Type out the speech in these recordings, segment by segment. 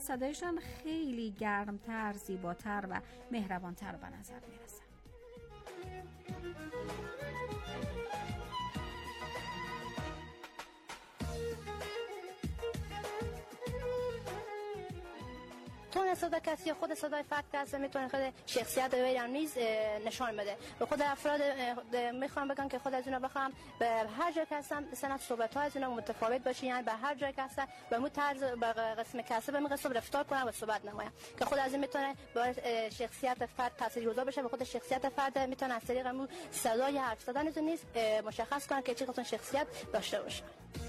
صدایشان خیلی گرمتر، زیباتر و مهربانتر به نظر میرسه. تون صدا کسی خود صدای فرد کسی میتونه خود شخصیت وی نیز نشان بده. به خود افراد میخوام بگم که خود از اونا بخوام به هر جای که هستم سنت صحبت ها از اونا متفاوت باشه، یعنی به هر جای که هستم به مو طرز به قسم کسی به قسم رفتار کنم و صحبت نمایم که خود از این میتونه به شخصیت فرد تاثیرگذار بشه. به خود شخصیت فرد میتونه از طریق مو صدای حرف زدن نیز مشخص کنه که چه قسم شخصیت داشته باشه.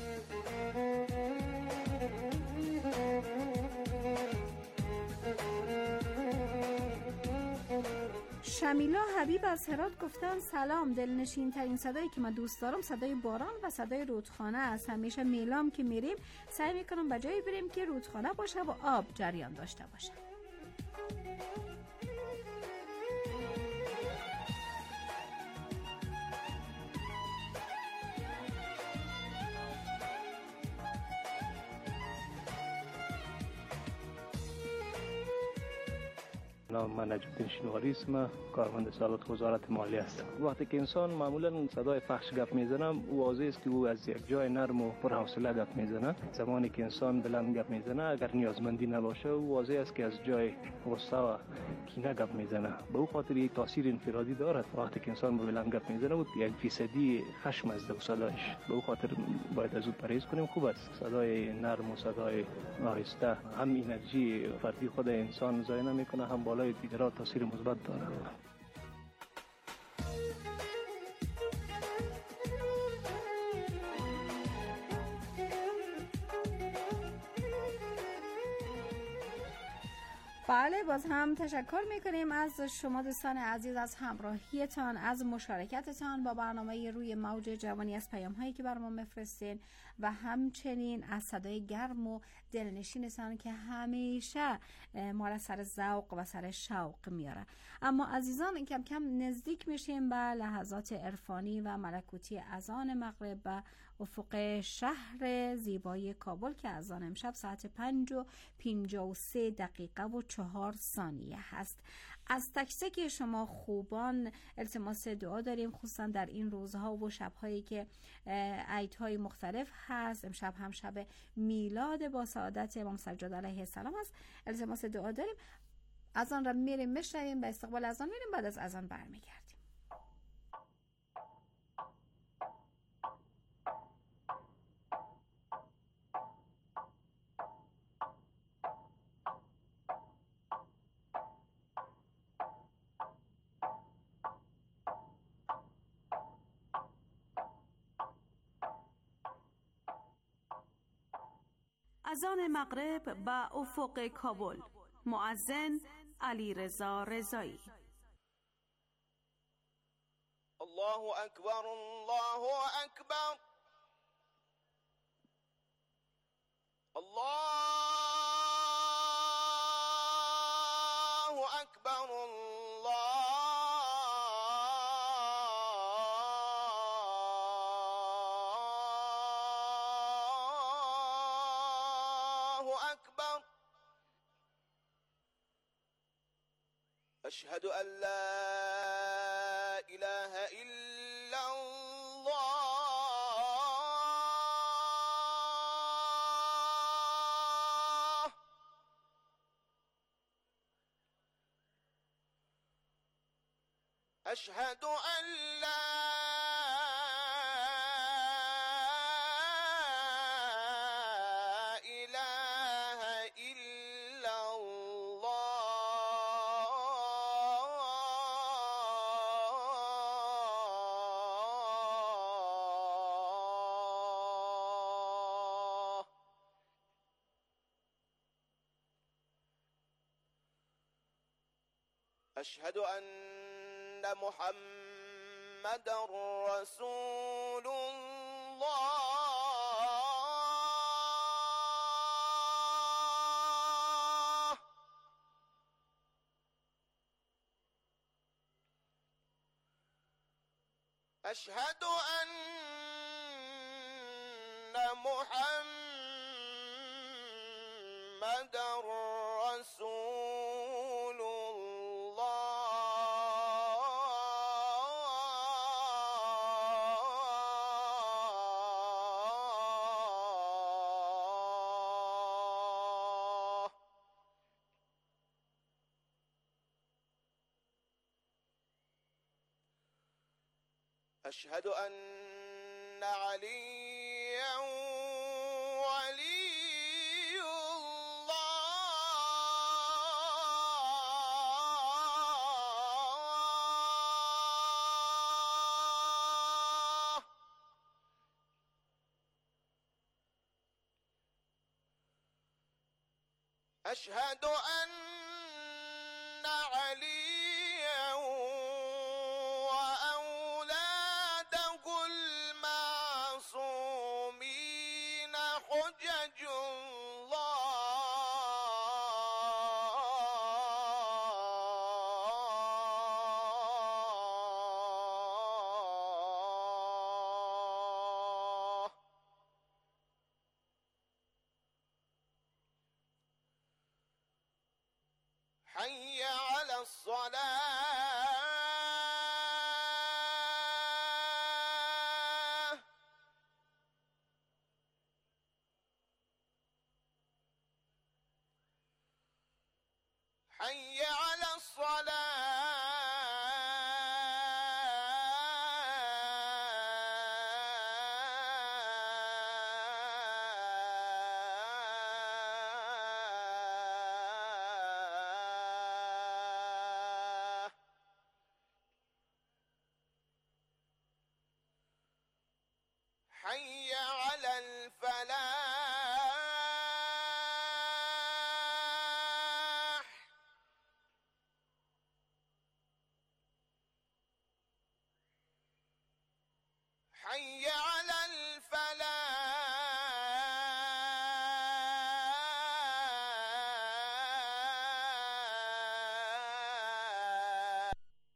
شمیلا حبیب از هرات گفتن سلام، دلنشین ترین صدایی که من دوست دارم صدای باران و صدای رودخانه است. همیشه میلام که میریم سعی میکنم به جایی بریم که رودخانه باشه و آب جریان داشته باشه. نام من نجم‌الدین شینواری اسم، کارمند سالات وزارت مالیه هستم. وقتی که انسان معمولا صدای فحش گپ میزنه، واضح است که او از یک جای نرم و پرحوصله گپ میزنه. زمانی که انسان بلند گپ میزنه اگر نیازمندی نباشه، واضح است که از جای غصه و کینه گپ میزنه. به او خاطر یک تاثیر انفرادی دارد. وقتی که انسان بلند گپ میزنه و 1% خشم از صدایش، به او خاطر باید از او پرهیز کنیم. خوب است صدای نرم و صدای آهسته هم انرژی فردی خود انسان ضایع نمیکنه، هم بالای دیگران تاثیر مثبت داره. بله، باز هم تشکر میکنیم از شما دوستان عزیز، از همراهیتان، از مشارکتتان با برنامه روی موج جوانی، از پیام هایی که برام میفرستین و همچنین از صدای گرم و دلنشینتان که همیشه ما را سر ذوق و سر شوق میاره. اما عزیزان کم کم نزدیک میشیم به لحظات عرفانی و ملکوتی اذان مغرب به افق شهر زیبای کابل که اذان امشب ساعت 5:53 و 4 ثانیه هست. از تک تک شما خوبان التماس دعا داریم، خصوصا در این روزها و شبهایی که عیدهای مختلف هست. امشب هم شب میلاد با سعادت امام سجاد علیه السلام است. التماس دعا داریم. اذان را میریم میشنویم، به استقبال اذان میریم، بعد از اذان برمیگردیم. اذان مغرب به افق کابل. مؤذن علیرضا رضایی. الله اکبر، الله اکبر، الله اکبر، أشهد أن لا إله إلا الله. أشهد أن لا إله إلا الله. أشهد أن محمد رسول الله. أشهد أن محمد رسول الله. أشهد أن عليا ولي الله. أشهد أن عليا وأولاده المعصومين حجج الله. حي على الصلاة. حي على الصلاة. حي على الفلاح. حي على الفلاح.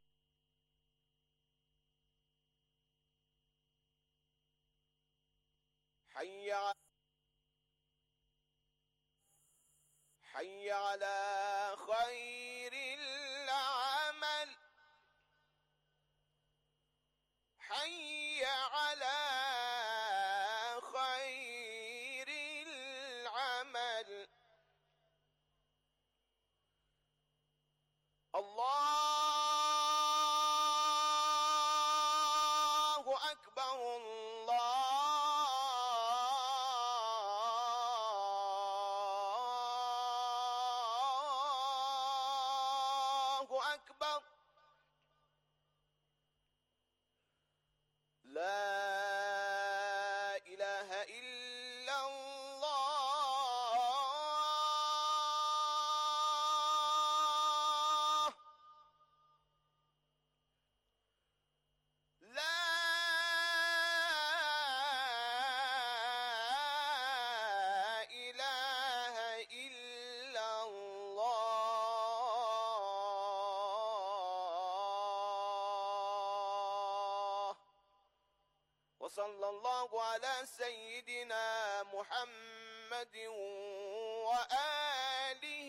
حي على خير العمل. حي على خير العمل. الله أكبر. الله أكبر. لا إله إلا الله. لا إله إلا الله. وصلى الله على سيدنا محمد وآله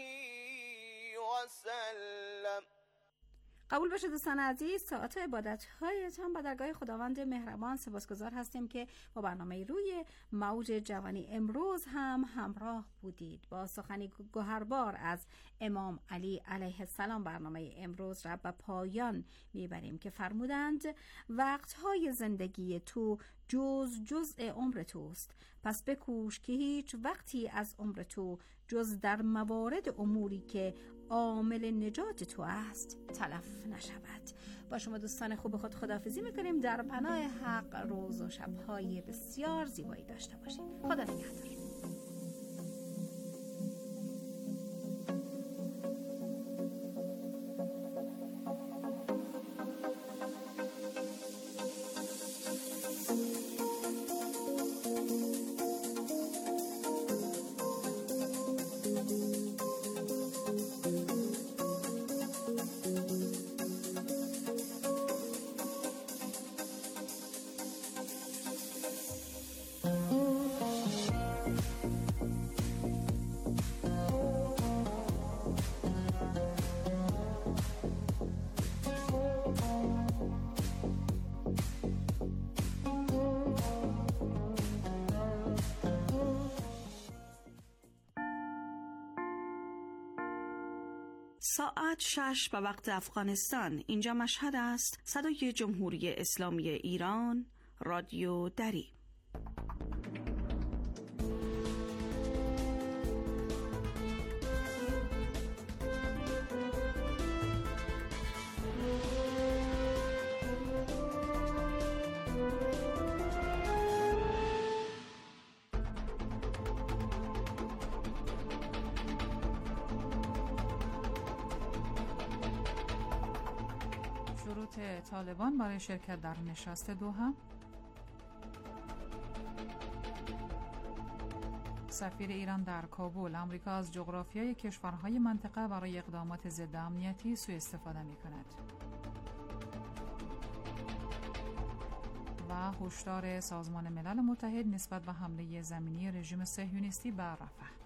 وسلم. قبول باشه دوستان عزیز، ساعت عبادت هایتان با درگاه خداوند مهربان سپاسگزار هستیم که با برنامه روی موج جوانی امروز هم همراه بودید. با سخنی گوهربار از امام علی علیه السلام برنامه امروز را به پایان میبریم که فرمودند وقتهای زندگی تو جزء عمر توست، پس بکوش که هیچ وقتی از عمر تو جز در موارد اموری که عامل نجات تو است تلف نشود. با شما دوستان خوب خود خداحافظی میکنیم. در پناه حق روز و شبهای بسیار زیبایی داشته باشید. خدا نگهدار. ساعت 6 به وقت افغانستان. اینجا مشهد است. صدای جمهوری اسلامی ایران، رادیو دری. شروط طالبان برای شرکت در نشست دوحه. سفیر ایران در کابل: آمریکا از جغرافیای کشورهای منطقه برای اقدامات ضد امنیتی سوء استفاده می کند. و هشدار سازمان ملل متحد نسبت به حمله زمینی رژیم صهیونیستی به رفح.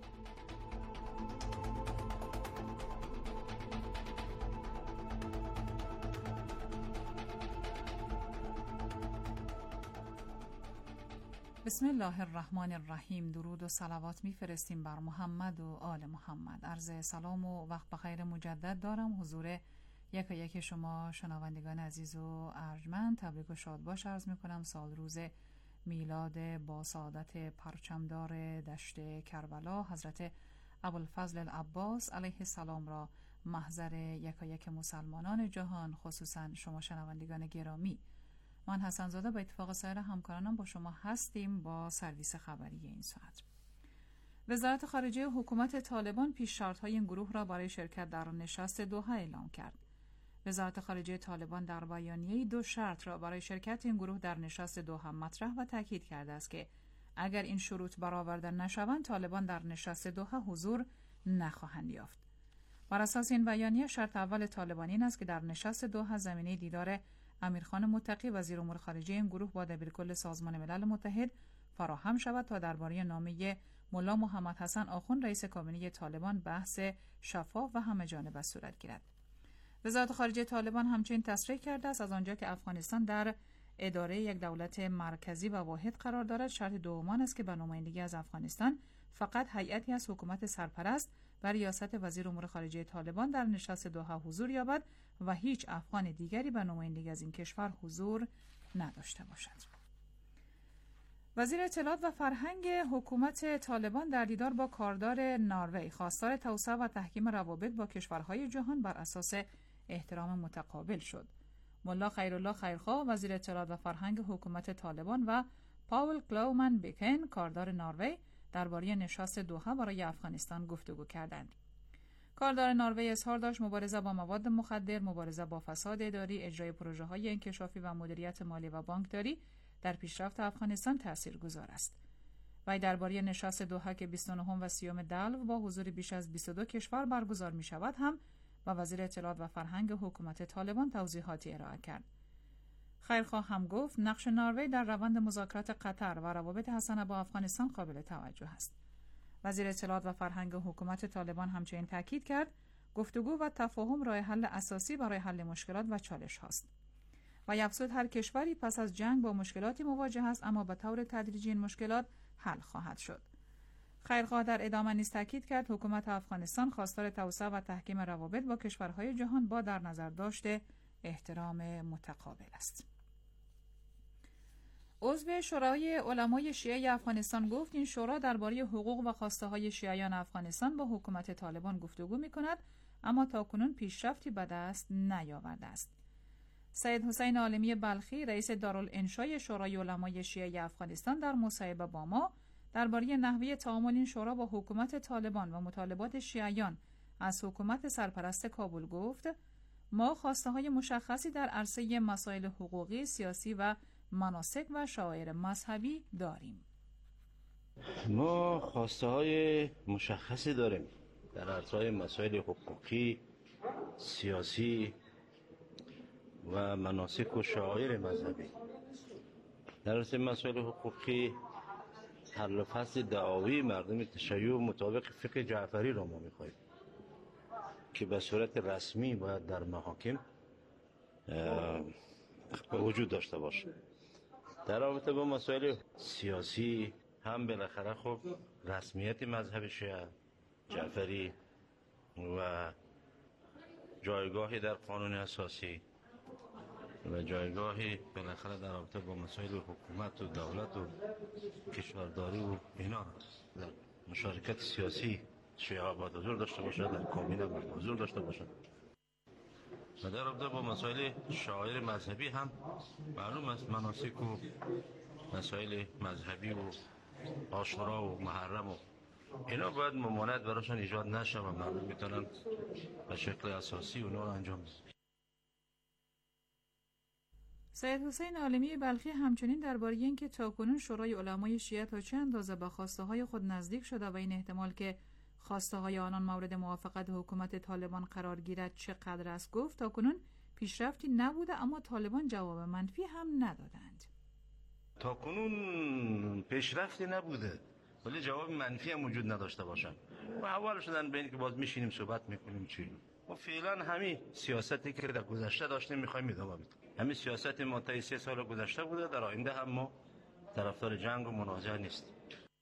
بسم الله الرحمن الرحیم. درود و صلوات میفرستیم بر محمد و آل محمد. عرض سلام و وقت بخیر مجدد دارم حضور یک شما شنوندگان عزیز و ارجمند. تبریک و شاد باش عرض میکنم. سال روز میلاد با سعادت پرچمدار دشت کربلا حضرت ابوالفضل العباس علیه السلام را محضر یک مسلمانان جهان، خصوصا شما شنوندگان گرامی. من حسن زاده به اتفاق سایر همکارانم با شما هستیم با سرویس خبری این ساعت. وزارت خارجه حکومت طالبان پیش شرط‌های این گروه را برای شرکت در نشست دوحه اعلام کرد. وزارت خارجه طالبان در بیانیه‌ای 2 شرط را برای شرکت این گروه در نشست دوحه مطرح و تاکید کرده است که اگر این شروط برآورده نشوند طالبان در نشست دوحه حضور نخواهند یافت. بر اساس این بیانیه شرط اول طالبان این است که در نشست دوحه زمینه دیدار امیرخان متقی وزیر امور خارجه این گروه با دبیرکل سازمان ملل متحد فراهم شود تا درباره نامه ملا محمد حسن آخوند رئیس کابینه طالبان بحث شفاف و همه‌جانبه صورت گیرد. وزارت خارجه طالبان همچنین تصریح کرده است از آنجا که افغانستان در اداره یک دولت مرکزی و واحد قرار دارد، شرط دوم است که به نمایندگی از افغانستان فقط هیئتی از حکومت سرپرست و ریاست وزیر امور خارجه طالبان در نشست دوحه حضور یابد و هیچ افغان دیگری به نمایندگی از این کشور حضور نداشته باشد. وزیر اطلاعات و فرهنگ حکومت طالبان در دیدار با کاردار نروژ خواستار توسعه و تحکیم روابط با کشورهای جهان بر اساس احترام متقابل شد. ملا خیرالله خیرخواه وزیر اطلاعات و فرهنگ حکومت طالبان و پاول کلومن بیکن کاردار نروژ درباره نشست دوحه برای افغانستان گفتگو کردند. کاردار نروژ اظهار داشت مبارزه با مواد مخدر، مبارزه با فساد اداری، اجرای پروژه‌های انکشافی و مدیریت مالی و بانکداری در پیشرفت افغانستان تاثیرگذار است. وی درباره نشست دوحه که 29 و 30 دلو با حضور بیش از 22 کشور برگزار می شود هم با وزیر اطلاعات و فرهنگ حکومت طالبان توضیحاتی ارائه کرد. خیرخواه هم گفت نقش نروژ در روند مذاکرات قطر و روابط حسنه با افغانستان قابل توجه است. وزیر اطلاعات و فرهنگ حکومت طالبان همچنین تاکید کرد گفتگو و تفاهم راه حل اساسی برای حل مشکلات و چالش هاست. و افزود هر کشوری پس از جنگ با مشکلاتی مواجه است، اما به طور تدریجی این مشکلات حل خواهد شد. خیرخواه در ادامه نیز تاکید کرد حکومت افغانستان خواستار توسعه و تحکیم روابط با کشورهای جهان با در نظر داشته احترام متقابل است. عضو شورای علمای شیعه افغانستان گفت این شورا درباره حقوق و خواسته های شیعیان افغانستان با حکومت طالبان گفتگو می‌کند، اما تاکنون پیشرفتی به دست نیاورده است. سید حسین عالمی بلخی رئیس دارالانشای شورای علمای شیعه افغانستان در مصاحبه با ما درباره نحوه تعامل این شورا با حکومت طالبان و مطالبات شیعیان از حکومت سرپرست کابل گفت ما خواسته های مشخصی در عرصه مسائل حقوقی، سیاسی و مناسک و شعائر مذهبی داریم. ما خواسته های مشخصی داریم در عرصه مسائل حقوقی، سیاسی و مناسک و شعائر مذهبی. در عرصه مسائل حقوقی حل و فصل دعاوی مردم تشیع مطابق فقه جعفری را ما می‌خواهیم که به صورت رسمی باید در محاکم وجود داشته باشه. در رابطه با مسائل سیاسی هم بالاخره خب رسمیت مذهب شیعه جعفری و جایگاهی در قانون اساسی و جایگاهی بالاخره در رابطه با مسائل حکومت و دولت و کشورداری و اینا در مشارکت سیاسی شیعه باید حضور داشته باشد، در کابینه باید حضور داشته باشد و در رابطه با مسائل شعائر مذهبی هم معلوم است مناسک و مسائل مذهبی و عاشورا و محرم و اینا باید ممانعت براشون ایجاد نشه و مردم میتونن به شکل اساسی اونا رو انجام بدن. سید حسین عالمی بلخی همچنین درباره اینکه تاکنون شورای علمای شیعه تا چه اندازه به خواسته های خود نزدیک شده و این احتمال که خواسته های آنان مورد موافقت حکومت طالبان قرار گیرد چقدر است گفت تاکنون پیشرفتی نبوده اما طالبان جواب منفی هم ندادند. تاکنون پیشرفتی نبوده ولی جواب منفی هم وجود نداشته باشن و اول شدن به این که باز میشینیم صحبت میکنیم چی و فعلا همین سیاستی که در گذشته داشتیم میخوایم ادامه بدیم. همین سیاست ما تا 3 سال گذشته بوده، در آینده هم ما طرفدار جنگ و منازعه نیستیم.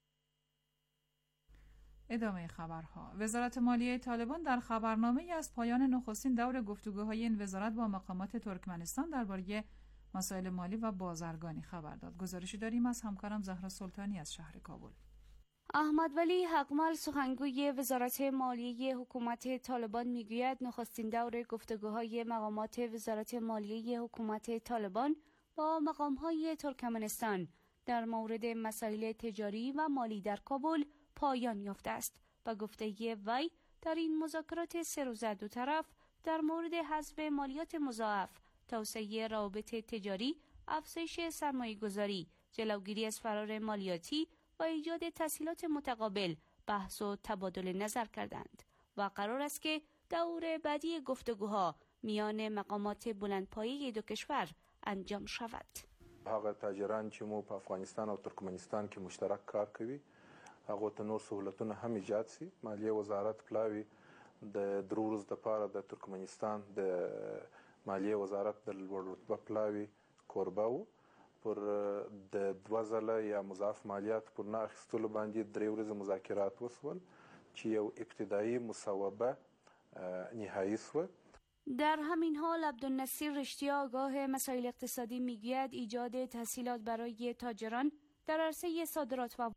ادامه خبرها. وزارت مالیه طالبان در خبرنامه‌ای از پایان نخستین دور گفتگوهای این وزارت با مقامات ترکمنستان درباره مسائل مالی و بازرگانی خبر داد. گزارشی داریم از همکارم زهرا سلطانی از شهر کابل. احمد ولی حقمل سخنگوی وزارت مالیه حکومت طالبان میگوید نخستین دور گفتگوهای مقامات وزارت مالیه حکومت طالبان با مقام‌های ترکمنستان در مورد مسائل تجاری و مالی در کابل پایان یافته است. با گفته وی در این مذاکرات 3 روزه دو طرف در مورد حذف مالیات مضاعف، توسعه روابط تجاری، افزایش سرمایه‌گذاری، جلوگیری از فرار مالیاتی و ایجاد تسهیلات متقابل بحث و تبادل نظر کردند و قرار است که دور بعدی گفتگوها میان مقامات بلندپایه دو کشور انجام شود. هغه تاجران چې مو په افغانستان او ترکمنستان کې مشترک کار کوي هغه ته نور سہولتونه هم ایجاد سي. مالیه وزارت پلاوی د دروز د پاره د ترکمنستان د مالیه وزارت د لوړ رتبه پلاوی کوربه و پر د 2 ځله یا مضاعف مالیات پر نه اخیستلو باندې 3 ورځې مذاکرات وسول چې یو ابتدایي مصوبه نهایی شو. در همین حال عبدالنصیر رشتی آگاه مسائل اقتصادی میگوید ایجاد تسهیلات برای تاجران در عرصه صادرات و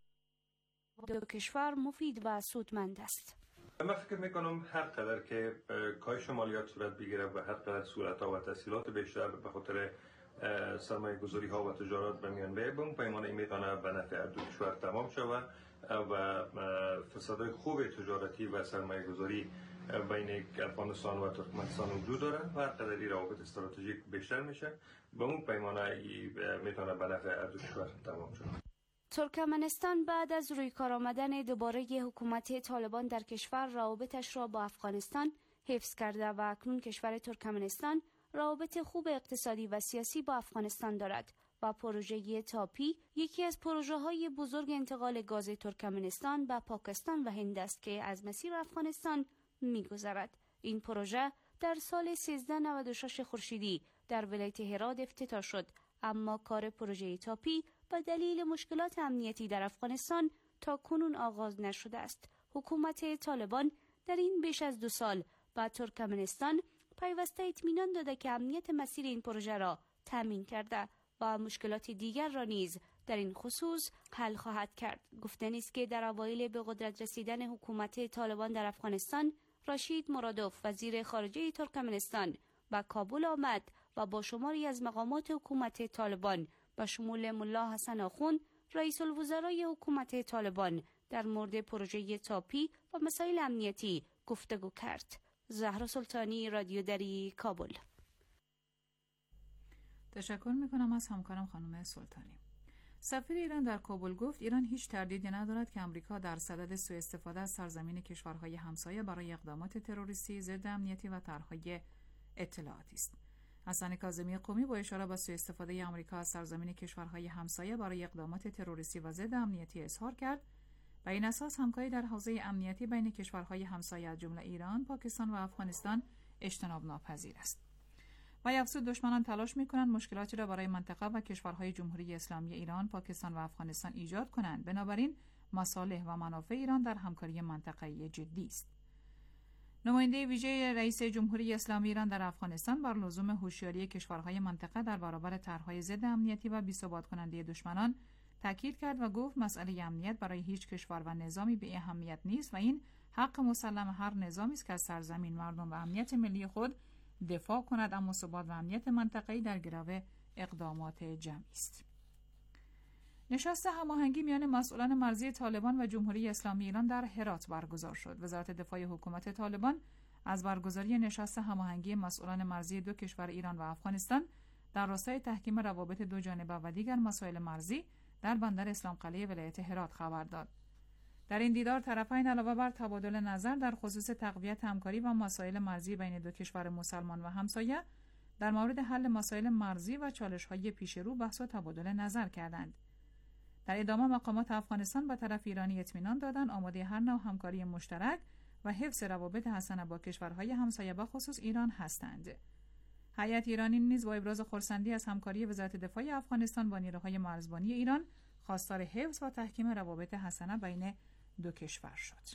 دو کشور مفید و سودمند است. من فکر میکنم هر قدر که کاهش مالیات صورت بگیره و هر قدر سهولت‌ها و تسهیلات بیشتر به خاطر سرمایه گذاری ها و تجارت به میان بیاید به اون پیمانه میتونه به نفع دو کشور تمام شود و فسادهای خوب تجارتی و سرمایه گذاری بین افغانستان و ترکمنستان وجود داره و هر قدر روابط استراتژیک بیشتر میشه به اون پیمانه میتونه به نفع دو کشور تمام شود. ترکمنستان بعد از روی کار آمدن دوباره حکومت طالبان در کشور روابطش را با افغانستان حفظ کرده و اکنون کشور ترکمنستان روابط خوب اقتصادی و سیاسی با افغانستان دارد و پروژه تاپی یکی از پروژه‌های بزرگ انتقال گاز ترکمنستان به پاکستان و هند است که از مسیر افغانستان می‌گذرد. این پروژه در سال 1396 خورشیدی در ولایت هرات افتتاح شد، اما کار پروژه تاپی به دلیل مشکلات امنیتی در افغانستان تا کنون آغاز نشده است. حکومت طالبان در این بیش از 2 سال به ترکمنستان پیوسته اطمینان داده که امنیت مسیر این پروژه را تامین کرده و مشکلات دیگر را نیز در این خصوص حل خواهد کرد. گفتنی است که در اوایل به قدرت رسیدن حکومت طالبان در افغانستان راشید مرادوف وزیر خارجه ترکمنستان به کابل آمد و با شماری از مقامات حکومت طالبان به شمول ملا حسن آخوند رئیس الوزرای حکومت طالبان در مورد پروژه تاپی و مسائل امنیتی گفتگو کرد. زهرا سلطانی، رادیو دری، کابل. تشکر میکنم از همکارم خانم سلطانی. سفیر ایران در کابل گفت ایران هیچ تردیدی ندارد که آمریکا در صدد سوء استفاده از سرزمین کشورهای همسایه برای اقدامات تروریستی، ضد امنیتی و طرح‌های اطلاعاتی است. حسن کاظمی قمی با اشاره به سوء استفاده آمریکا از سرزمین کشورهای همسایه برای اقدامات تروریستی و ضد امنیتی اظهار کرد. به این اساس همکاری در حوزه امنیتی بین کشورهای همسایه از جمله ایران، پاکستان و افغانستان اجتناب ناپذیر است. و افزود دشمنان تلاش می‌کنند مشکلاتی را برای منطقه و کشورهای جمهوری اسلامی ایران، پاکستان و افغانستان ایجاد کنند. بنابراین مصالح و منافع ایران در همکاری منطقه‌ای جدی است. نماینده ویژه رئیس جمهوری اسلامی ایران در افغانستان بر لزوم هوشیاری کشورهای منطقه در برابر طرح‌های ضد امنیتی و بی‌ثبات کننده دشمنان تاکید کرد و گفت مسئله امنیت برای هیچ کشور و نظامی بی اهمیت نیست و این حق مسلم هر نظامی است که از سرزمین، مردم و امنیت ملی خود دفاع کند، اما ثبات و امنیت منطقه‌ای در گرو اقدامات جمعی است. نشست هماهنگی میان مسئولان مرزی طالبان و جمهوری اسلامی ایران در هرات برگزار شد. وزارت دفاع حکومت طالبان از برگزاری نشست هماهنگی مسئولان مرزی دو کشور ایران و افغانستان در راستای تحکیم روابط دو جانبه و دیگر مسائل مرزی در بندر اسلام قلعه ولایت هرات خبر داد. در این دیدار طرفین علاوه بر تبادل نظر در خصوص تقویت همکاری و مسائل مرزی بین دو کشور مسلمان و همسایه، در مورد حل مسائل مرزی و چالش‌های پیش رو بحث و تبادل نظر کردند. در ادامه مقامات افغانستان به طرف ایرانی اطمینان دادند آماده هر نوع همکاری مشترک و حفظ روابط حسنه با کشورهای همسایه به خصوص ایران هستند. هیئت ایرانی نیز با ابراز خرسندی از همکاری وزارت دفاع افغانستان با نیروهای مرزبانی ایران خواستار حفظ و تحکیم روابط حسنه بین دو کشور شد.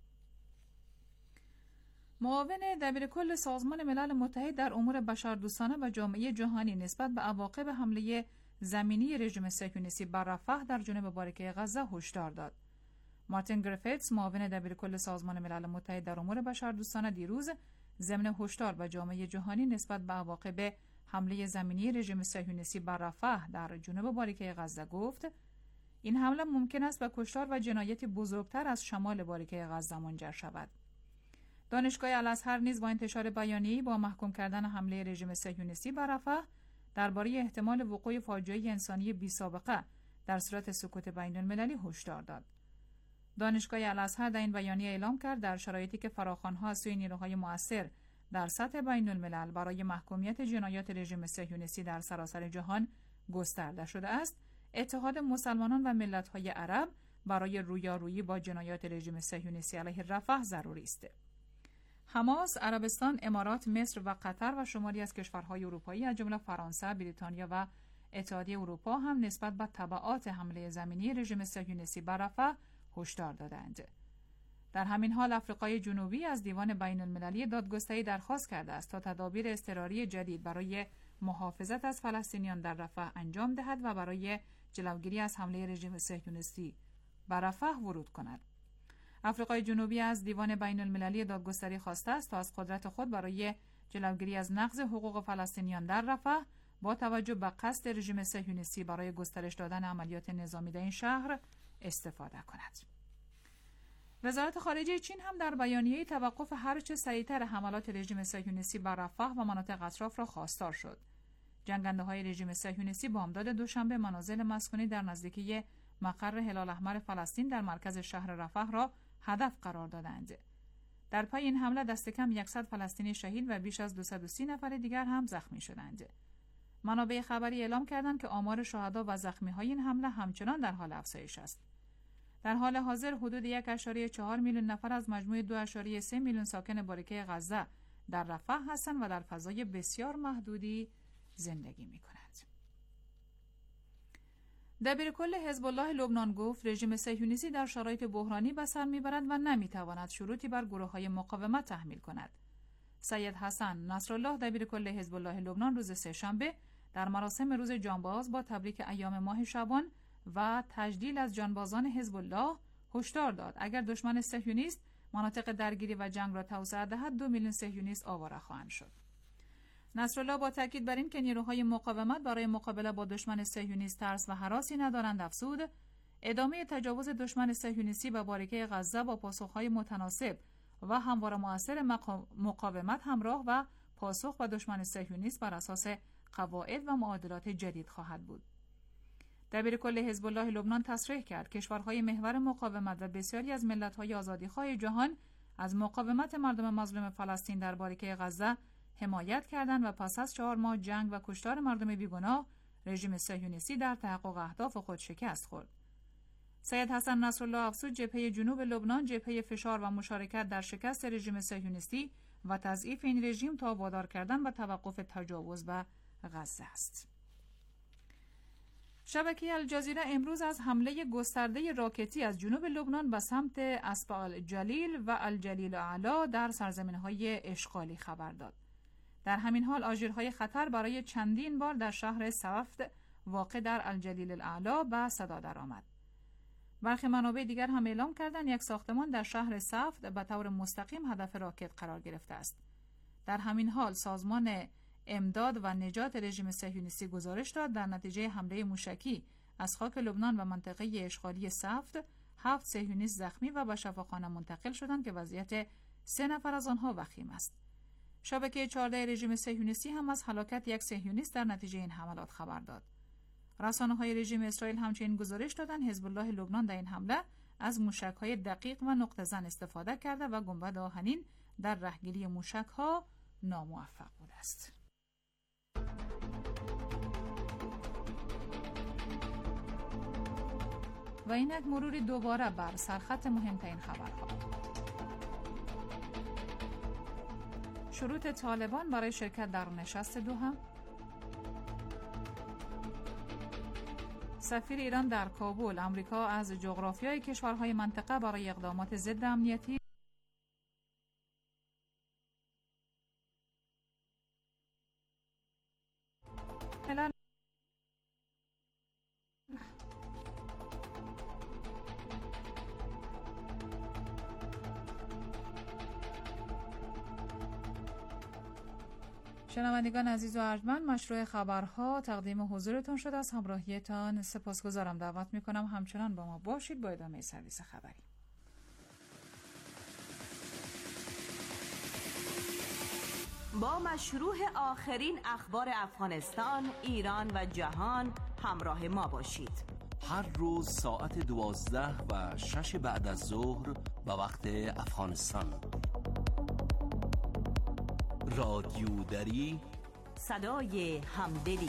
معاون دبیرکل سازمان ملل متحد در امور بشردوستانه و جامعه جهانی نسبت به عواقب حمله زمینی رژیم صهیونیستی بر رفح در جنوب باریکه غزه هشدار داد. مارتین گریفیتس، معاون دبیرکل سازمان ملل متحد در امور بشردوستانه، دیروز ضمن هشدار به جامعه جهانی نسبت به عواقب حمله زمینی رژیم صهیونیستی بر رفح در جنوب باریکه غزه گفت: این حمله ممکن است به کشتار و جنایتی بزرگتر از شمال باریکه غزه منجر شود. دانشگاه الازهر نیز با انتشار بیانیه‌ای با محکوم کردن حمله رژیم صهیونیستی بر رفح درباره احتمال وقوع فاجعه انسانی بی‌سابقه در صورت سکوت بین‌المللی هشدار داد. دانشگاه الازهر در این بیانیه اعلام کرد در شرایطی که فراخوان‌ها از سوی نیروهای مؤثر در سطح بین‌الملل برای محکومیت جنایات رژیم صهیونیستی در سراسر جهان گسترده شده است، اتحاد مسلمانان و ملت‌های عرب برای رویارویی با جنایات رژیم صهیونیستی علیه رفح ضروری است. حماس، عربستان، امارات، مصر و قطر و شماری از کشورهای اروپایی از جمله فرانسه، بریتانیا و اتحادیه اروپا هم نسبت به تبعات حمله زمینی رژیم صهیونیستی بر رفح هشدار دادند. در همین حال آفریقای جنوبی از دیوان بین‌المللی دادگستری درخواست کرده است تا تدابیر اضطراری جدید برای محافظت از فلسطینیان در رفح انجام دهد و برای جلوگیری از حمله رژیم صهیونیستی بر رفح ورود کند. آفریقای جنوبی از دیوان بین‌المللی دادگستری خواسته است تا از قدرت خود برای جلوگیری از نقض حقوق فلسطینیان در رفح با توجه به قصد رژیم صهیونیستی برای گسترش دادن عملیات نظامی در این شهر استفاده کند. وزارت خارجه چین هم در بیانیه‌ای توقف هرچه سریعتر حملات رژیم صهیونیستی بر رفح و مناطق اطراف را خواستار شد. جنگنده‌های رژیم صهیونیستی بامداد دوشنبه منازل مسکونی در نزدیکی مقر هلال احمر فلسطین در مرکز شهر رفح را هدف قرار دادند. در پی این حمله دست کم 100 فلسطینی شهید و بیش از 230 نفر دیگر هم زخمی شدند. منابع خبری اعلام کردند که آمار شهدا و زخمی‌های این حمله همچنان در حال افزایش است. در حال حاضر حدود 1.4 میلیون نفر از مجموع 2.3 میلیون ساکن باریکه غزه در رفح هستند و در فضای بسیار محدودی زندگی می‌کنند. دبیرکل حزب الله لبنان گفت رژیم صهیونیستی در شرایط بحرانی به سر میبرد و نمیتواند شروطی بر گروه‌های مقاومت تحمیل کند. سید حسن نصرالله دبیرکل حزب الله لبنان روز سه‌شنبه در مراسم روز جانباز با تبریک ایام ماه شعبان و تجلیل از جانبازان حزب الله هشدار داد اگر دشمن صهیونیست مناطق درگیری و جنگ را توسعه دهد 2 میلیون صهیونیست آواره خواهند شد. نصرالله با تاکید بر این که نیروهای مقاومت برای مقابله با دشمن صهیونیست ترس و هراسی ندارند افزود ادامه تجاوز دشمن صهیونیستی به باریکه غزه با پاسخهای متناسب و همواره مؤثر مقاومت همراه و پاسخ به دشمن صهیونیست بر اساس قواعد و معادلات جدید خواهد بود. دبیرکل حزب الله لبنان تصریح کرد کشورهای محور مقاومت و بسیاری از ملت‌های آزادیخواه جهان از مقاومت مردم مظلوم فلسطین در باریکه غزه حمایت کردند و پس از 4 ماه جنگ و کشتار مردم بیگناه رژیم صهیونیستی در تحقق اهداف خود شکست خورد. سید حسن نصرالله افزود جبهه جنوب لبنان جبهه فشار و مشارکت در شکست رژیم صهیونیستی و تضعیف این رژیم تا وادار کردن به توقف تجاوز به غزه است. شبکه الجزیره امروز از حمله گسترده راکتی از جنوب لبنان به سمت اسبع الجلیل و الجلیل اعلی در سرزمین‌های اشغالی خبر داد. در همین حال آژیرهای خطر برای چندین بار در شهر سفت واقع در الجلیل الاعلی به صدا درآمد. برخی منابع دیگر هم اعلام کردند یک ساختمان در شهر سفت به طور مستقیم هدف راکت قرار گرفته است. در همین حال سازمان امداد و نجات رژیم صهیونیستی گزارش داد در نتیجه حمله موشکی از خاک لبنان و منطقه اشغالی سفت 7 صهیونیست زخمی و به شفاخانه منتقل شدند که وضعیت 3 نفر از آنها وخیم است. شبکه 14 رژیم صهیونیستی هم از هلاکت یک صهیونیست در نتیجه این حملات خبر داد. رسانه‌های رژیم اسرائیل همچنین گزارش دادند حزب الله لبنان در این حمله از موشک‌های دقیق و نقطه‌زن استفاده کرده و گنبد آهنین در رهگیری موشک‌ها ناموفق بوده است. و اینک مروری دوباره بر سرخط مهمترین خبرها. شروط طالبان برای شرکت در نشست دوحه. سفیر ایران در کابل، آمریکا از جغرافیای کشورهای منطقه برای اقدامات ضد امنیتی شنوندگان عزیز و ارجمند، مشروع خبرها تقدیم حضورتان شده. از همراهیتان سپاسگزارم. دعوت میکنم همچنان با ما باشید با ادامه سرویس خبری. با مشروع آخرین اخبار افغانستان، ایران و جهان همراه ما باشید. هر روز ساعت 12 و 6 بعد از ظهر به وقت افغانستان. رادیو دری، صدای همدلی.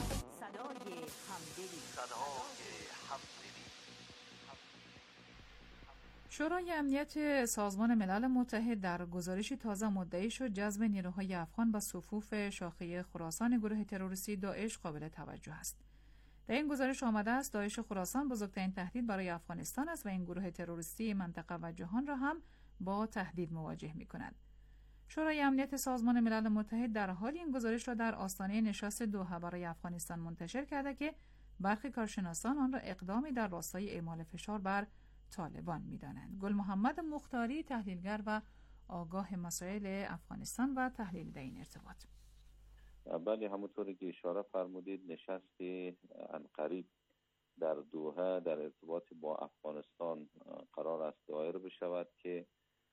شورای امنیت سازمان ملل متحد در گزارشی تازه مدعی شد جذب نیروهای افغان به صفوف شاخه خراسان گروه تروریستی داعش قابل توجه است. در این گزارش آمده است داعش خراسان بزرگترین تهدید برای افغانستان است و این گروه تروریستی منطقه و جهان را هم با تهدید مواجه می‌کند. شورای امنیت سازمان ملل متحد در حال این گزارش را در آستانه نشست دوحه برای افغانستان منتشر کرده که برخی کارشناسان آن را اقدامی در راستای اعمال فشار بر طالبان می‌دانند. گل محمد مختاری، تحلیلگر و آگاه مسائل افغانستان و تحلیل در این ارتباط. بله، همونطوری که اشاره فرمودید نشست عنقریب در دوحه در ارتباط با افغانستان قرار است دایر بشود که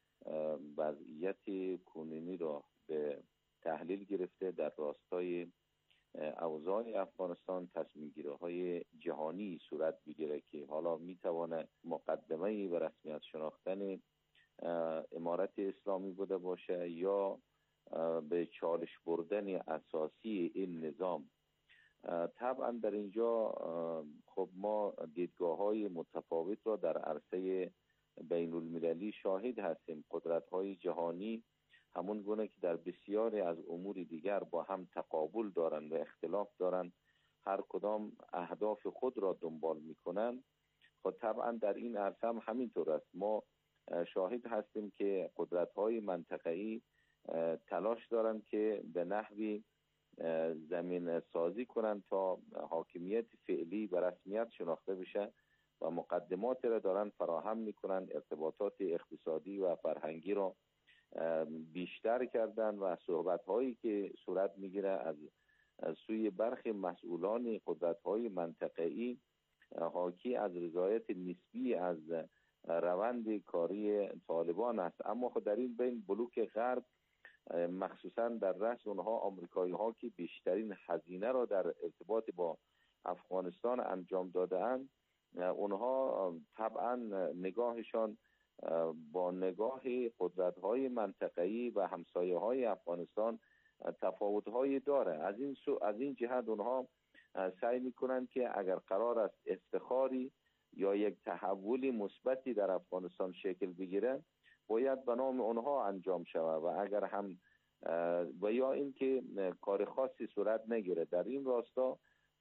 وضعیت کنونی را به تحلیل گرفته در راستای اوضاع افغانستان تصمیم‌گیری‌های جهانی صورت بگیره که حالا میتواند مقدمه‌ای به رسمیت شناختن امارت اسلامی بوده باشه یا به چالش بردن اساسی این نظام. طبعا در اینجا خب ما دیدگاه‌های متفاوت را در عرصه بین المللی شاهد هستیم. قدرت‌های جهانی همون گونه که در بسیاری از امور دیگر با هم تقابل دارند و اختلاف دارند، هر کدام اهداف خود را دنبال می‌کنند. خب طبعا در این عرصه هم همینطور است. ما شاهد هستیم که قدرت‌های منطقه‌ای تلاش دارند که به نحوی زمین سازی کنند تا حاکمیت فعلی به رسمیت شناخته بشه و مقدمات را دارن فراهم میکنند. ارتباطات اقتصادی و فرهنگی را بیشتر کردن و صحبت هایی که صورت میگیره از سوی برخی مسئولان قدرت های منطقه‌ای حاکی از رضایت نسبی از روند کاری طالبان است. اما خود در این بین بلوک غرب مخصوصا در رأس اونها آمریکایی ها که بیشترین هزینه را در ارتباط با افغانستان انجام داده‌اند، اونها طبعا نگاهشان با نگاه قدرت‌های منطقه‌ای و همسایه‌های افغانستان تفاوت‌های داره. از این جهت اونها سعی می‌کنند که اگر قرار است افتخاری یا یک تحول مثبتی در افغانستان شکل بگیره باید به نام اونها انجام شود و اگر هم و یا اینکه کار خاصی صورت نگیره. در این راستا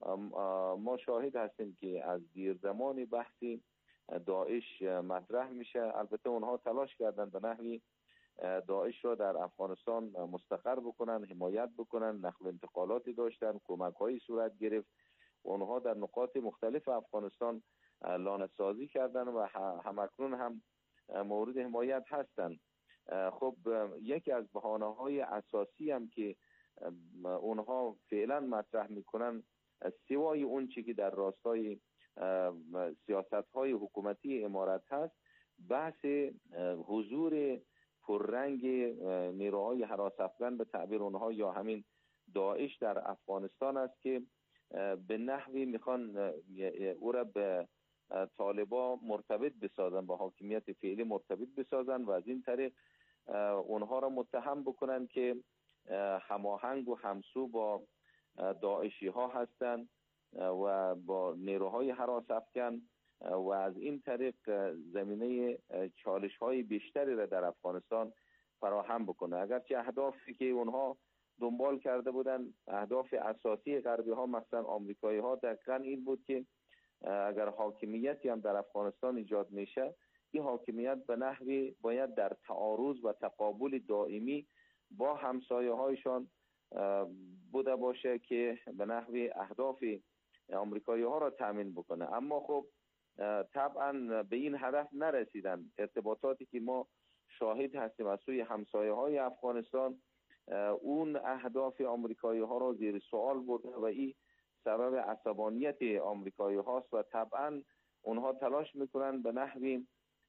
ما شاهد هستیم که از دیر زمانی بحثی داعش مطرح میشه. البته اونها تلاش کردن به نحوی داعش را در افغانستان مستقر بکنن، حمایت بکنن، نقل انتقالاتی داشتن، کمک‌هایی صورت گرفت. اونها در نقاط مختلف افغانستان لانه‌سازی کردن و همکنون هم مورد حمایت هستند. خب یکی از بهانه‌های اساسی هم که اونها فعلا مطرح میکنن، سوای اون چی که در راستای سیاست‌های حکومتی امارت هست، بحث حضور پررنگ نیروهای هراس افغان به تعبیر اونها یا همین داعش در افغانستان است که به نحوی میخوان او را به طالبا مرتبط بسازن، با حاکمیت فعلی مرتبط بسازن و از این طریق اونها را متهم بکنن که هماهنگ و همسو با داعشی ها هستند و با نیروهای هراس افغان و از این طریق زمینه چالش های بیشتری را در افغانستان فراهم بکنه. اگرچه اهدافی که اونها دنبال کرده بودن، اهداف اساسی غربی ها مثلا آمریکایی ها دقیقاً این بود که اگر حاکمیتی هم در افغانستان ایجاد میشه، این حاکمیت به نحوی باید در تعارض و تقابل دائمی با همسایه هایشان بوده باشه که به نحوی اهداف آمریکایی ها را تامین بکنه. اما خب طبعا به این هدف نرسیدن. ارتباطاتی که ما شاهد هستیم از سوی همسایه های افغانستان، اون اهداف آمریکایی ها را زیر سوال برده و این سبب عصبانیت آمریکایی هاست و طبعا اونها تلاش میکنن به نحوی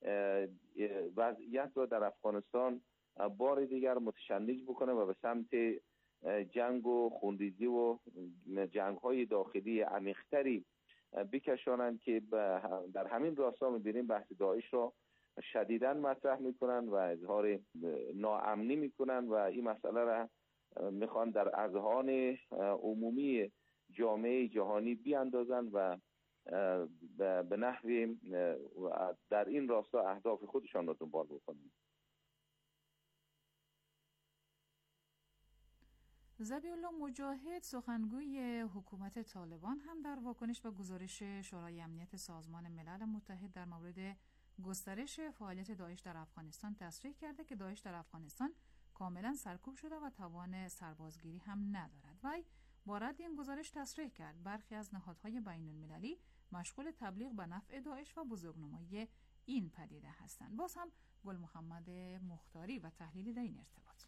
وضعیت را در افغانستان بار دیگر متشنج بکنه و به سمت جنگ و خونریزی و جنگ های داخلی عمیق‌تری بکشانند که در همین راستا می‌بینیم بحث داعش را شدیداً مطرح میکنن و اظهار ناامنی میکنن و این مسئله را میخوان در اذهان عمومی جامعه جهانی بیاندازن و به نحوی در این راستا اهداف خودشان را دنبال بکنن. ذبیح الله مجاهد، سخنگوی حکومت طالبان، هم در واکنش به گزارش شورای امنیت سازمان ملل متحد در مورد گسترش فعالیت داعش در افغانستان تصریح کرده که داعش در افغانستان کاملا سرکوب شده و توان سربازگیری هم ندارد. وی با رد این گزارش تصریح کرد برخی از نهادهای بین المللی مشغول تبلیغ به نفع داعش و بزرگنمایی این پدیده هستند. باز هم گل محمد مختاری و تحلیلی در این ارتباط.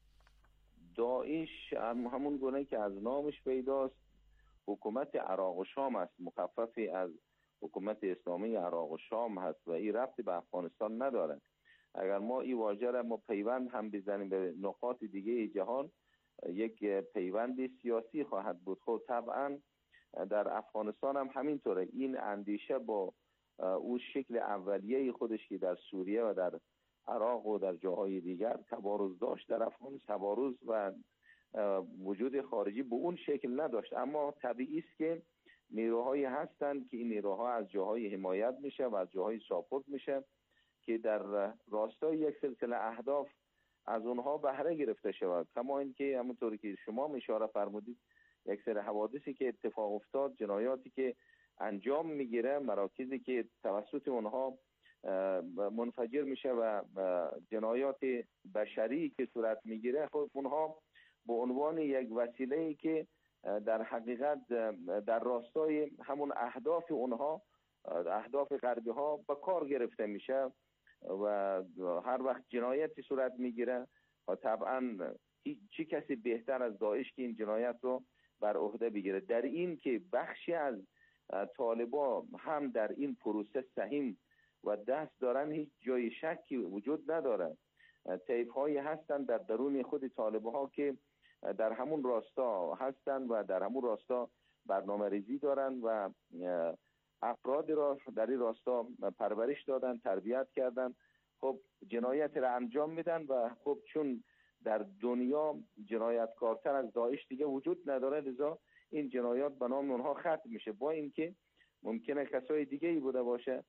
داعش همون گونه که از نامش پیداست حکومت عراق و شام است، مخففی از حکومت اسلامی عراق و شام هست و این ربطی به افغانستان نداره. اگر ما این واژه را ما پیوند هم بزنیم به نقاط دیگه جهان، یک پیوند سیاسی خواهد بود. خب طبعا در افغانستان هم همینطوره. این اندیشه با اون شکل اولیه خودش که در سوریه و در عراق و در جاهای دیگر تبارز داشت، در افغانستان تبارز و وجود خارجی به اون شکل نداشت. اما طبیعی است که نیروهایی هستند که این نیروها از جاهای حمایت میشه و از جاهای ساپورت میشه که در راستای یک سلسله اهداف از اونها بهره گرفته شود. کما اینکه همونطوری که شما اشاره فرمودید یک سری حوادثی که اتفاق افتاد، جنایاتی که انجام میگیره، مراکزی که توسط اونها منفجر میشه و جنایات بشری که صورت میگیره، خب اونها به عنوان یک وسیله‌ای که در حقیقت در راستای همون اهداف اونها، اهداف غربی ها به کار گرفته میشه و هر وقت جنایتی صورت میگیره و طبعا چی کسی بهتر از داعش که این جنایت رو بر عهده بگیره. در این که بخشی از طالبا هم در این پروسه سهیم و دست دارن، هیچ جای شکی وجود نداره. طیف هایی هستن در درون خود طالبا ها که در همون راستا هستن و در همون راستا برنامه ریزی دارن و افراد را در این راستا پرورش دادن، تربیت کردن. خب جنایت را انجام میدن و خب چون در دنیا جنایتکارتر از داعش دیگه وجود نداره، لذا این جنایات به نام اونها ختم میشه. با اینکه ممکنه کسای دیگه ای بوده باشه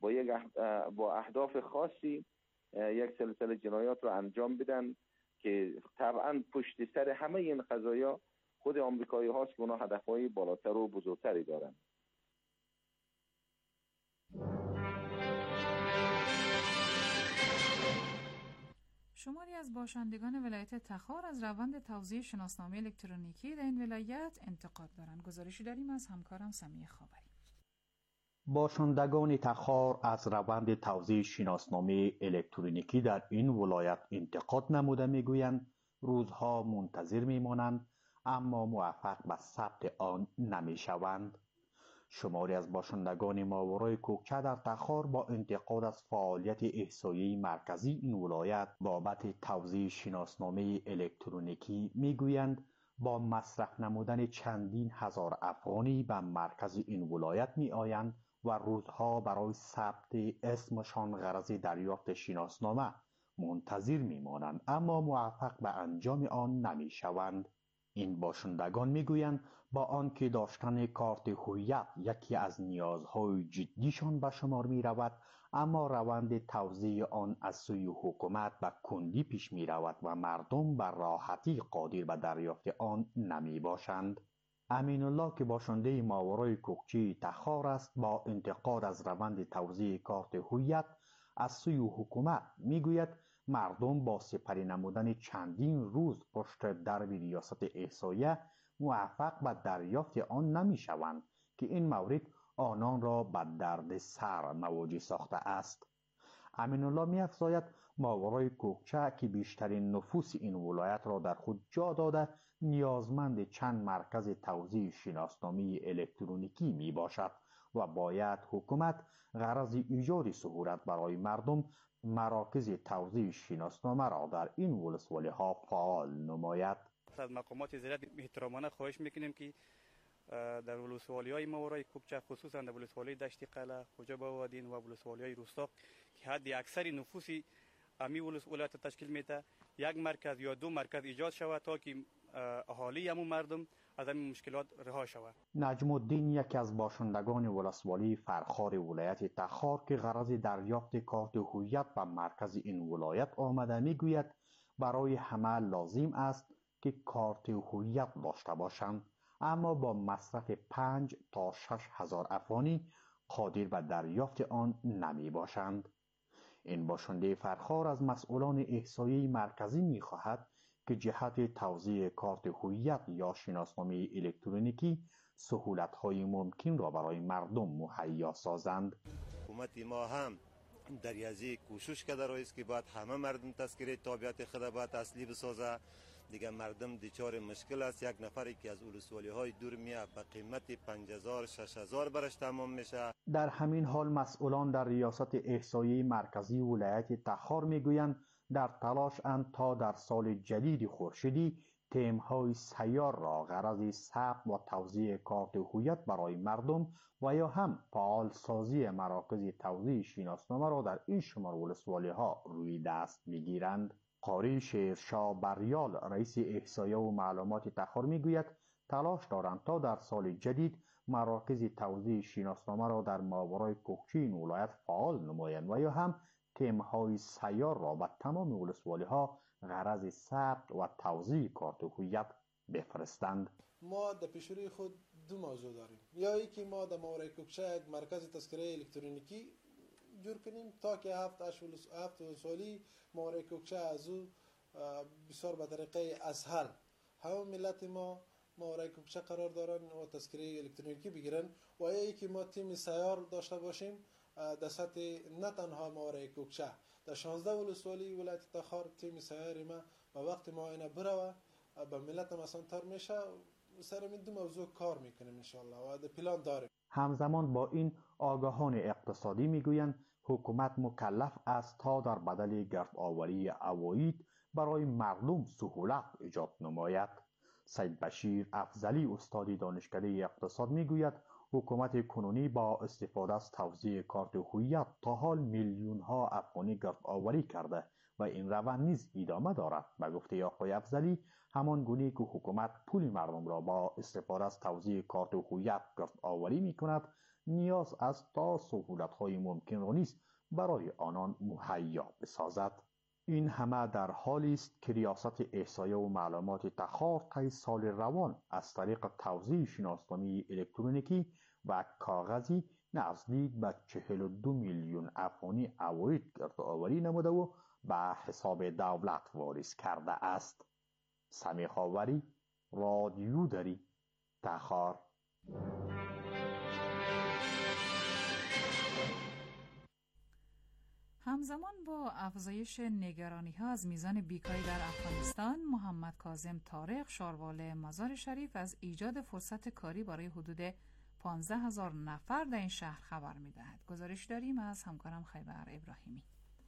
با اهداف خاصی یک سلسله جنایات رو انجام بدن که طبعا پشت سر همه این قضایا خود آمریکایی هاست که اونا هدفهای بالاتر و بزرگتری دارن. شماری از باشندگان ولایت تخار از روند توزیع شناسنامه الکترونیکی در این ولایت انتقاد دارند. گزارشی داریم از همکارم سمیه خاوری. باشندگان تخار از روند توزیع شناسنامه الکترونیکی در این ولایت انتقاد نموده میگویند روزها منتظر میمانند اما موفق به ثبت آن نمیشوند. شماری از باشندگان ماورای کوکچه در تخار با انتقاد از فعالیت احصایه‌ای مرکزی این ولایت بابت توزیع شناسنامه الکترونیکی میگویند با مصرف نمودن چندین هزار افغانی به مرکز این ولایت می آیند و روزها برای ثبت اسمشان غرض دریافت شناسنامه منتظر می مانند اما موفق به انجام آن نمی شوند. این باشندگان میگویند با آنکه داشتن کارت هویت یکی از نیازهای جدیشان به شمار می رود اما روند توزیع آن از سوی حکومت به کندی پیش می رود و مردم به راحتی قادر به دریافت آن نمی باشند. امین الله که باشنده ماورای کوکچه تخار است با انتقاد از روند توزیع کارت هویت از سوی حکومت میگوید مردم با سپری نمودن چندین روز پشت درب ریاست احصایه موفق به دریافت آن نمی شوند که این مورد آنان را به درد سر مواجه ساخته است. امین الله می افزاید ماورای کوکچه که بیشترین نفوس این ولایت را در خود جا داده نیازمند چند مرکز توزیع شناسنامه الکترونیکی می باشد و باید حکومت غرض ایجاد سهولت برای مردم مراکز توزیع شناسنامه را در این ولسوالی ها فعال نماید. از مقامات وزارت احترامانه خواهش میکنیم که در ولسوالی های ماورای کوکچه خصوصا در ولسوالی دشت قلعه، خوجه باوادین و ولسوالی های روستا که حد اکثر نفوسی امی ولایت تشکیل میده یک مرکز یا دو مرکز ایجاد شود تا که اهالی همون مردم از این مشکلات رها شود. نجم الدین یکی از باشندگان ولسوالی فرخار ولایت تخار که غرض دریافت کارت هویت به مرکز این ولایت آمده میگوید برای همه لازم است که کارت هویت داشته باشند اما با مصرف 5 تا 6 هزار افغانی قادر به دریافت آن نمی باشند. این باشنده فرخار از مسئولان احصایه مرکزی می خواهد که جهت توزیع کارت هویت یا شناسنامه الکترونیکی سهولت‌های ممکن را برای مردم مهیا سازند. حکومت ما هم در یزی کوشش کرده است که باید همه مردم تذکره تابعیت خود باید اصلی بسازه. دیگه مردم دچار مشکل است. یک نفری که از ولسوالی های دور میاد به قیمت 5000 6000 برش تمام میشه. در همین حال مسئولان در ریاست احصایه مرکزی ولایت تخار میگویند در تلاش اند تا در سال جدید خورشیدی تیم‌های سیار را غرض ثبت و توزیع کارت هویت برای مردم و یا هم فعال سازی مراکز توزیع شناسنامه را در این شمار ولسوالی ها روی دست میگیرند. قاری شیرشاه بریال رئیس احصایه و معلومات تخار میگوید تلاش دارند تا در سال جدید مراکز توزیع شناسنامه را در ماورای کوکچه این ولایت فعال نمایند و یا هم تیم‌های سیار را به تمام ولسوالی ها غرض ثبت و توزیع کارت هویت بفرستند. ما در پیشروی خود دو موضوع داریم. یا اینکه ما در ماورای کوکچه یک مرکز تذکره الکترونیکی جور کنیم تا که هفت ولسوالی ماورای کوکچه از او بسیار به طریقه اسهل همه ملت ما ماورای کوکچه قرار دارن و تذکره الکترونیکی بگیرن و یا اینکه ما تیم سیار داشته باشیم در سطح نه تنها ماورای کوکچه در 16 ولسوالی ولایت تخار تیم سیار ما به وقت معاینه بروه به ملت ما آسان‌تر میشه. سر این دو موضوع کار میکنیم انشالله و در پلان داریم. همزمان با این آگاهان اقتصادی میگویند حکومت مکلف است تا در بدل گرد آوری عواید برای مردم سهولت ایجاد نماید. سید بشیر افضلی استاد دانشکده اقتصاد میگوید حکومت کنونی با استفاده از توزیع کارت هویت تا حال میلیون ها افغانی گرد آوری کرده و این روند نیز ادامه دارد. به گفته آقای افضلی همان گونه که حکومت پول مردم را با استفاده از توزیع کارت هویت گرد آوری می کند نیاز است تا سهولت های ممکن را نیز برای آنان مهیا بسازد. این همه در حالی است که ریاست احصایه و معلومات تخار طی سال روان از طریق توزیع شناسنامه الکترونیکی و کاغذی نزدیک به 42 میلیون افغانی عواید گردآوری نموده و به حساب دولت واریز کرده است. سمیخاوری، رادیو دری، تخار. همزمان با افزایش نگرانی‌ها از میزان بیکاری در افغانستان، محمد کاظم طارق، شاروال مزار شریف از ایجاد فرصت کاری برای حدود 15,000 نفر در این شهر خبر می‌دهد. گزارش داریم از همکارم خیبر ابراهیمی.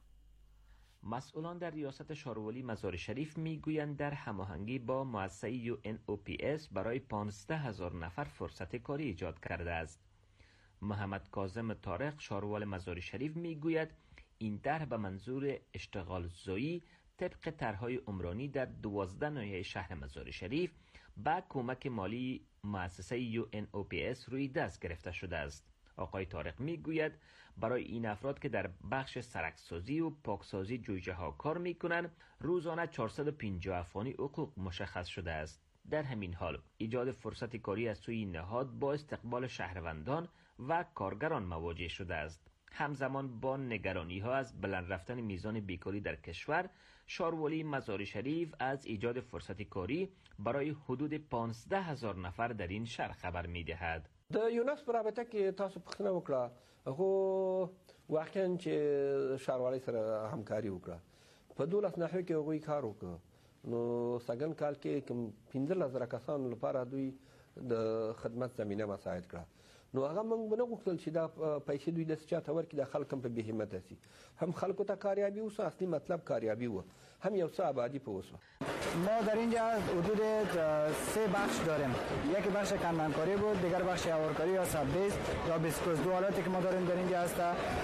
مسئولان در ریاست شاروالی مزار شریف میگویند در هماهنگی با مؤسسه UNOPS برای 15,000 نفر فرصت کاری ایجاد کرده است. محمد کاظم طارق، شاروال مزار شریف میگوید این طرح به منظور اشتغال زایی طبق طرح‌های عمرانی در 12 ناحیه شهر مزار شریف با کمک مالی مؤسسه UNOPS روی دست گرفته شده است. آقای طارق میگوید برای این افراد که در بخش سرکسازی و پاکسازی جویچه ها کار میکنند روزانه 450 افغانی حقوق مشخص شده است. در همین حال ایجاد فرصت کاری از سوی نهاد با استقبال شهروندان و کارگران مواجه شده است. همزمان با نگرانی ها از بلند رفتن میزان بیکاری در کشور، شاروالی مزار شریف از ایجاد فرصت کاری برای حدود 15,000 نفر در این شهر خبر میدهد. د یونس په رابطه کې تاسو پوښتنه وکړه، هغه واقعا چې ښاروالۍ سره همکاري وکړه، په 12 ناحیو کې هغوی کار وکړ. نو سږن کال کې کوم 15,000 کسانو لپاره دوی د خدمت زمینه مساعد کړه. نو هغه موږ به نه غوښتل چې دا پیسې دوی داسې چاته ورکړي د خلک هم په بې همته سي، هم خلکو ته کاریابي وسو، اصلي مطلب کاریابی و، هم یو څه آبادی په وسو. ما در اینجا حدود 3 بخش داریم. یکی بخش کندنکاری بود، دیگر بخش یوارکاری یا سبدیز یا بیسکوز. دو حالاتی که ما داریم در اینجا هست.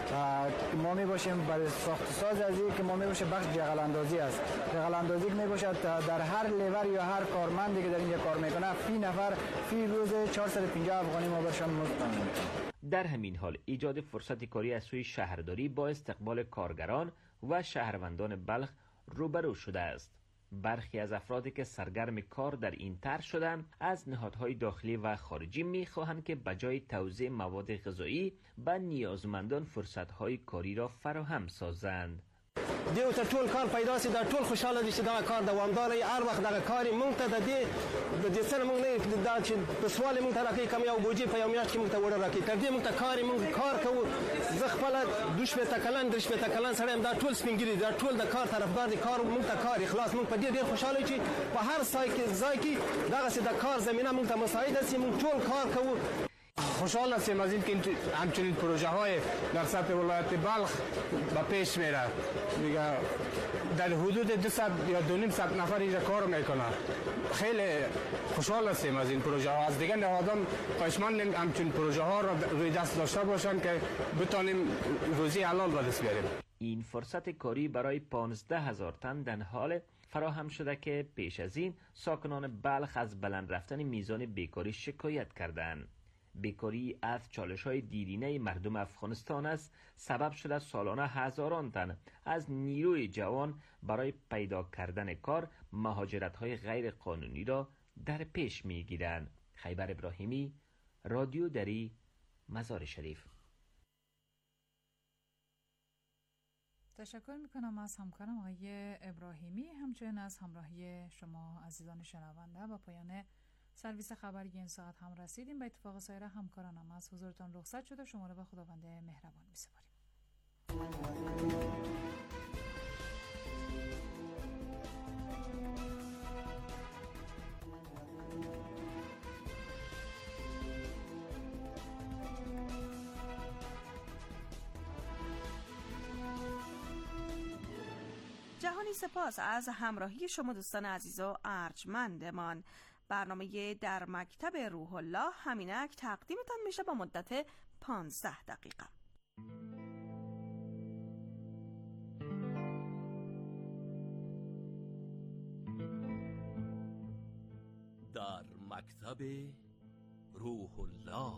ما می باشیم برای ساخت ساز از این که ما می باشه بخش جغل اندازی است. جغل اندازی که می باشد در هر لیور یا هر کارمندی که در اینجا کار میکنه فی نفر فی روز 450 افغانی ما برشان مزد میکنیم. در همین حال ایجاد فرصت کاری از سوی شهرداری با استقبال کارگران و شهروندان بلخ روبرو شده است. برخی از افرادی که سرگرم کار در این طرح شدند از نهادهای داخلی و خارجی می‌خواهند که بجای توزیع مواد غذایی به نیازمندان فرصت‌های کاری را فراهم سازند. دیو ته ټول کار پیدا سي، دا ټول خوشاله دي چې دا کار دوامدار وي. هر وخت دغه کار مونږ ته د دې سره مونږ نه دا چې په سوال مونږ ته راکړي کم یو بوجي په یو میاشت کې مونږ ته وړه راکړي، تر دې مونږ ته کار کوو. زه خپله 2 کلن 3 کلن سړی یم، دا ټول سپین ږیري دا ټول د کار طرفدار دي. کار مونږ ته کار اخلاص مونږ په دې ډېر خوشاله یو چې په هر ځای کې دغسې د کار زمینه مونږ ته مساعده سي، مونږ ټول کار کوو. خوشحال هستیم از این که همچنین پروژه های در سطح ولایت بلخ به پیش میره. دیگه در حدود 200 یا 200 نفر اینجا کار میکنه. خیلی خوشحال هستیم از این پروژه ها. از دیگه نهادان خواهشمندیم همچنین پروژه ها را روی دست داشته باشن که بتانیم روزی حلال به دست بیاریم. این فرصت کاری برای 15,000 تن در حال فراهم شده که پیش از این ساکنان بلخ از بلند رفتن میزان بیکاری شکایت کردند. بیکاری از چالش‌های دیرینه مردم افغانستان است، سبب شده سالانه هزاران تن از نیروی جوان برای پیدا کردن کار مهاجرت‌های غیر قانونی را در پیش می‌گیرند. خیبر ابراهیمی، رادیو دری، مزار شریف. تشکر میکنم از همکارم آقای ابراهیمی، همچنین از همراهی شما عزیزان شنونده. با پایان سرویس خبری این ساعت هم رسیدیم. به اتفاق سایر همکارانم از حضورتان رخصت شده. شما را به خداوند مهربان می‌سپاریم. جهانی سپاس از همراهی شما دوستان عزیز و ارجمندمان. برنامه در مکتب روح الله همینک تقدیمتان میشه با مدت 15 دقیقه. در مکتب روح الله.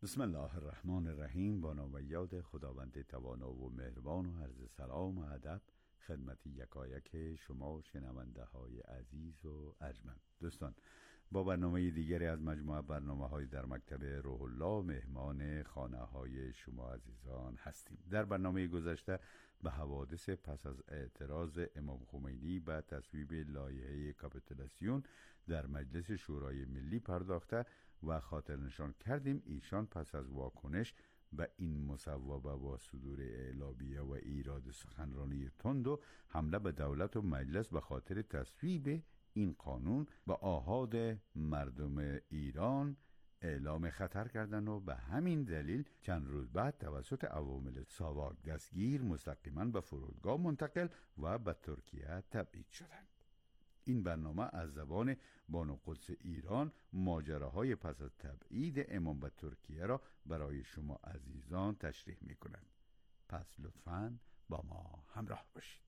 بسم الله الرحمن الرحیم. با نام و یاد خداوند توانا و مهربان و عرض سلام و ادب خدمت یکایک شما شنونده های عزیز و ارجمند. دوستان، با برنامه دیگری از مجموعه برنامه های در مکتب روح الله مهمان خانه های شما عزیزان هستیم. در برنامه گذشته به حوادث پس از اعتراض امام خمینی به تصویب لایحه کاپیتولاسیون در مجلس شورای ملی پرداخته و خاطر نشان کردیم ایشان پس از واکنش به این مصوبه و صدور اعلامیه و ایراد سخنرانی تند و حمله به دولت و مجلس به خاطر تصویب این قانون و آحاد مردم ایران اعلام خطر کردند و به همین دلیل چند روز بعد توسط عوامل ساواک دستگیر مستقیما به فرودگاه منتقل و به ترکیه تبعید شدند. این برنامه از زبان بانو قدس ایران ماجراهای پس از تبعید امام به ترکیه را برای شما عزیزان تشریح می کند. پس لطفاً با ما همراه باشید.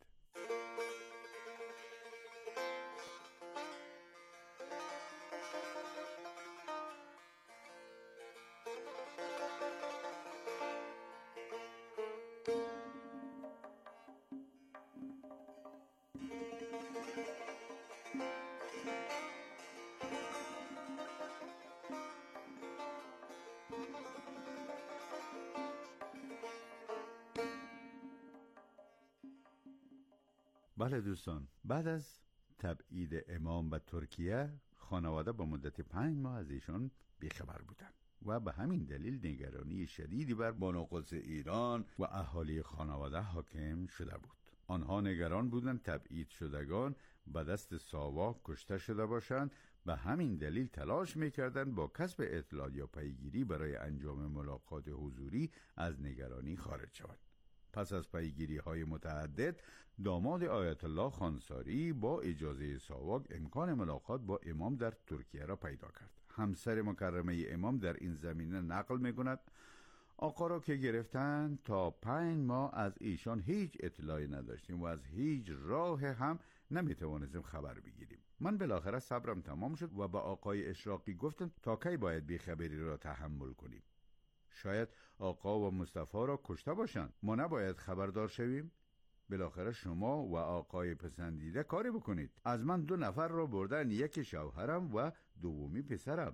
بله دوستان، بعد از تبعید امام به ترکیه خانواده به مدت 5 ماه از ایشان بیخبر بودند و به همین دلیل نگرانی شدیدی بر بانو قدس ایران و اهالی خانواده حاکم شده بود. آنها نگران بودند تبعید شدگان به دست ساواک کشته شده باشند. به همین دلیل تلاش میکردند با کسب اطلاع یا پیگیری برای انجام ملاقات حضوری از نگرانی خارج شوند. پس از پیگیری های متعدد داماد آیت الله خانساری با اجازه ساواک امکان ملاقات با امام در ترکیه را پیدا کرد. همسر مکرمه امام در این زمینه نقل می‌کند آقا را که گرفتن تا 5 ماه از ایشان هیچ اطلاعی نداشتیم و از هیچ راه هم نمیتوانستیم خبر بگیریم. من بالاخره صبرم تمام شد و به آقای اشراقی گفتم تا کی باید بیخبری را تحمل کنیم؟ شاید آقا و مصطفی را کشته باشند، ما نباید خبردار شویم؟ بالاخره شما و آقای پسندیده کاری بکنید. از من 2 نفر را بردن، یک شوهرم و دومی پسرم.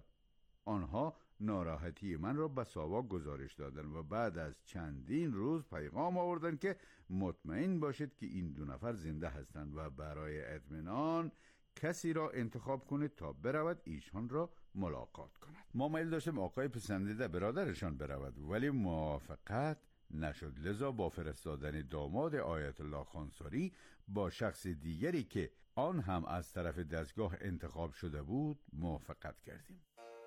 آنها ناراحتی من را به ساواک گزارش دادن و بعد از چندین روز پیغام آوردن که مطمئن باشید که این 2 نفر زنده هستند و برای اطمینان کسی را انتخاب کنید تا برود ایشان را ملاقات کند. ما میل داشتیم آقای پسندیده برادرشان برود ولی موافقت نشد، لذا با فرستادن داماد آیت الله خانساری با شخص دیگری که آن هم از طرف دستگاه انتخاب شده بود موافقت کردیم.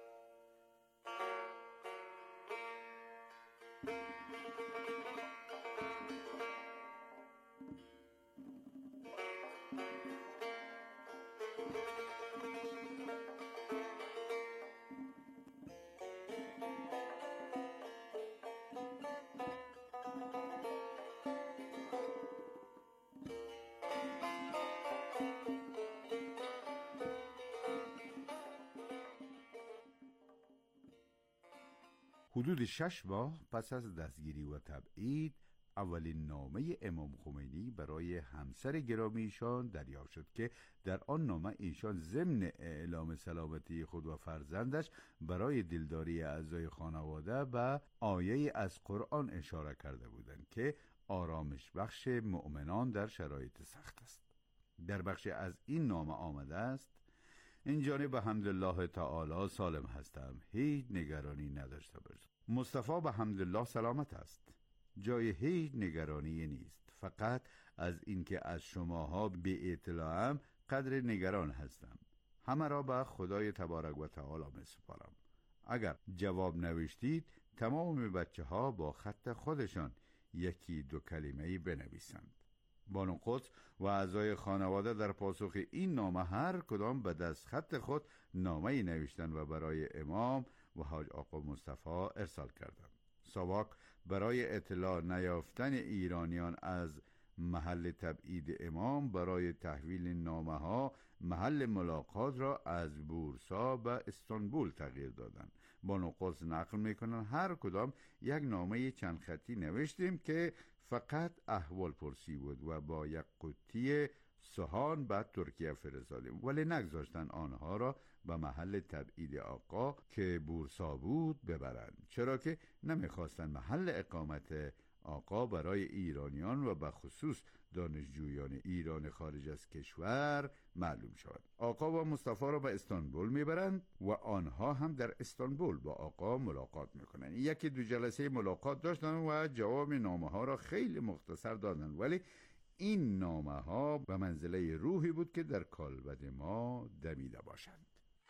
حدود 6 ماه پس از دستگیری و تبعید اولین نامه امام خمینی برای همسر گرامی ایشان دریافت شد که در آن نامه ایشان ضمن اعلام سلامتی خود و فرزندش برای دلداری اعضای خانواده به آیه از قرآن اشاره کرده بودند که آرامش بخش مؤمنان در شرایط سخت است. در بخش از این نامه آمده است: این جانب حمدالله تعالی سالم هستم، هیچ نگرانی نداشته باش. مصطفی به حمدالله سلامت است، جای هیچ نگرانی نیست. فقط از اینکه از شماها به اطلاعم قدر نگران هستم. همه را به خدای تبارک و تعالی می سپارم. اگر جواب نوشتید تمام بچه ها با خط خودشان 1-2 کلمه‌ای بنویسند. بانو قدس و اعضای خانواده در پاسخ این نامه هر کدام به دست خط خود نامه‌ای نوشتند و برای امام و حاج آقا مصطفی ارسال کردند. ساواک برای اطلاع نیافتن ایرانیان از محل تبعید امام برای تحویل نامه ها محل ملاقات را از بورسا به استانبول تغییر دادند. بانو قدس نقل میکنن هر کدام یک نامه چند خطی نوشتیم که فقط احوال پرسی بود و با یک قطی سهان به ترکیه فرستادیم، ولی نگذاشتن آنها را به محل تبعید آقا که بورسا بود ببرند، چرا که نمیخواستند محل اقامت آقا برای ایرانیان و به خصوص دانشجویان ایران خارج از کشور معلوم شود. آقا و مصطفی را به استانبول میبرند و آنها هم در استانبول با آقا ملاقات میکنند. یکی دو جلسه ملاقات داشتند و جواب نامه ها را خیلی مختصر دادند، ولی این نامه ها به منزله روحی بود که در کالبد ما دمیده باشند.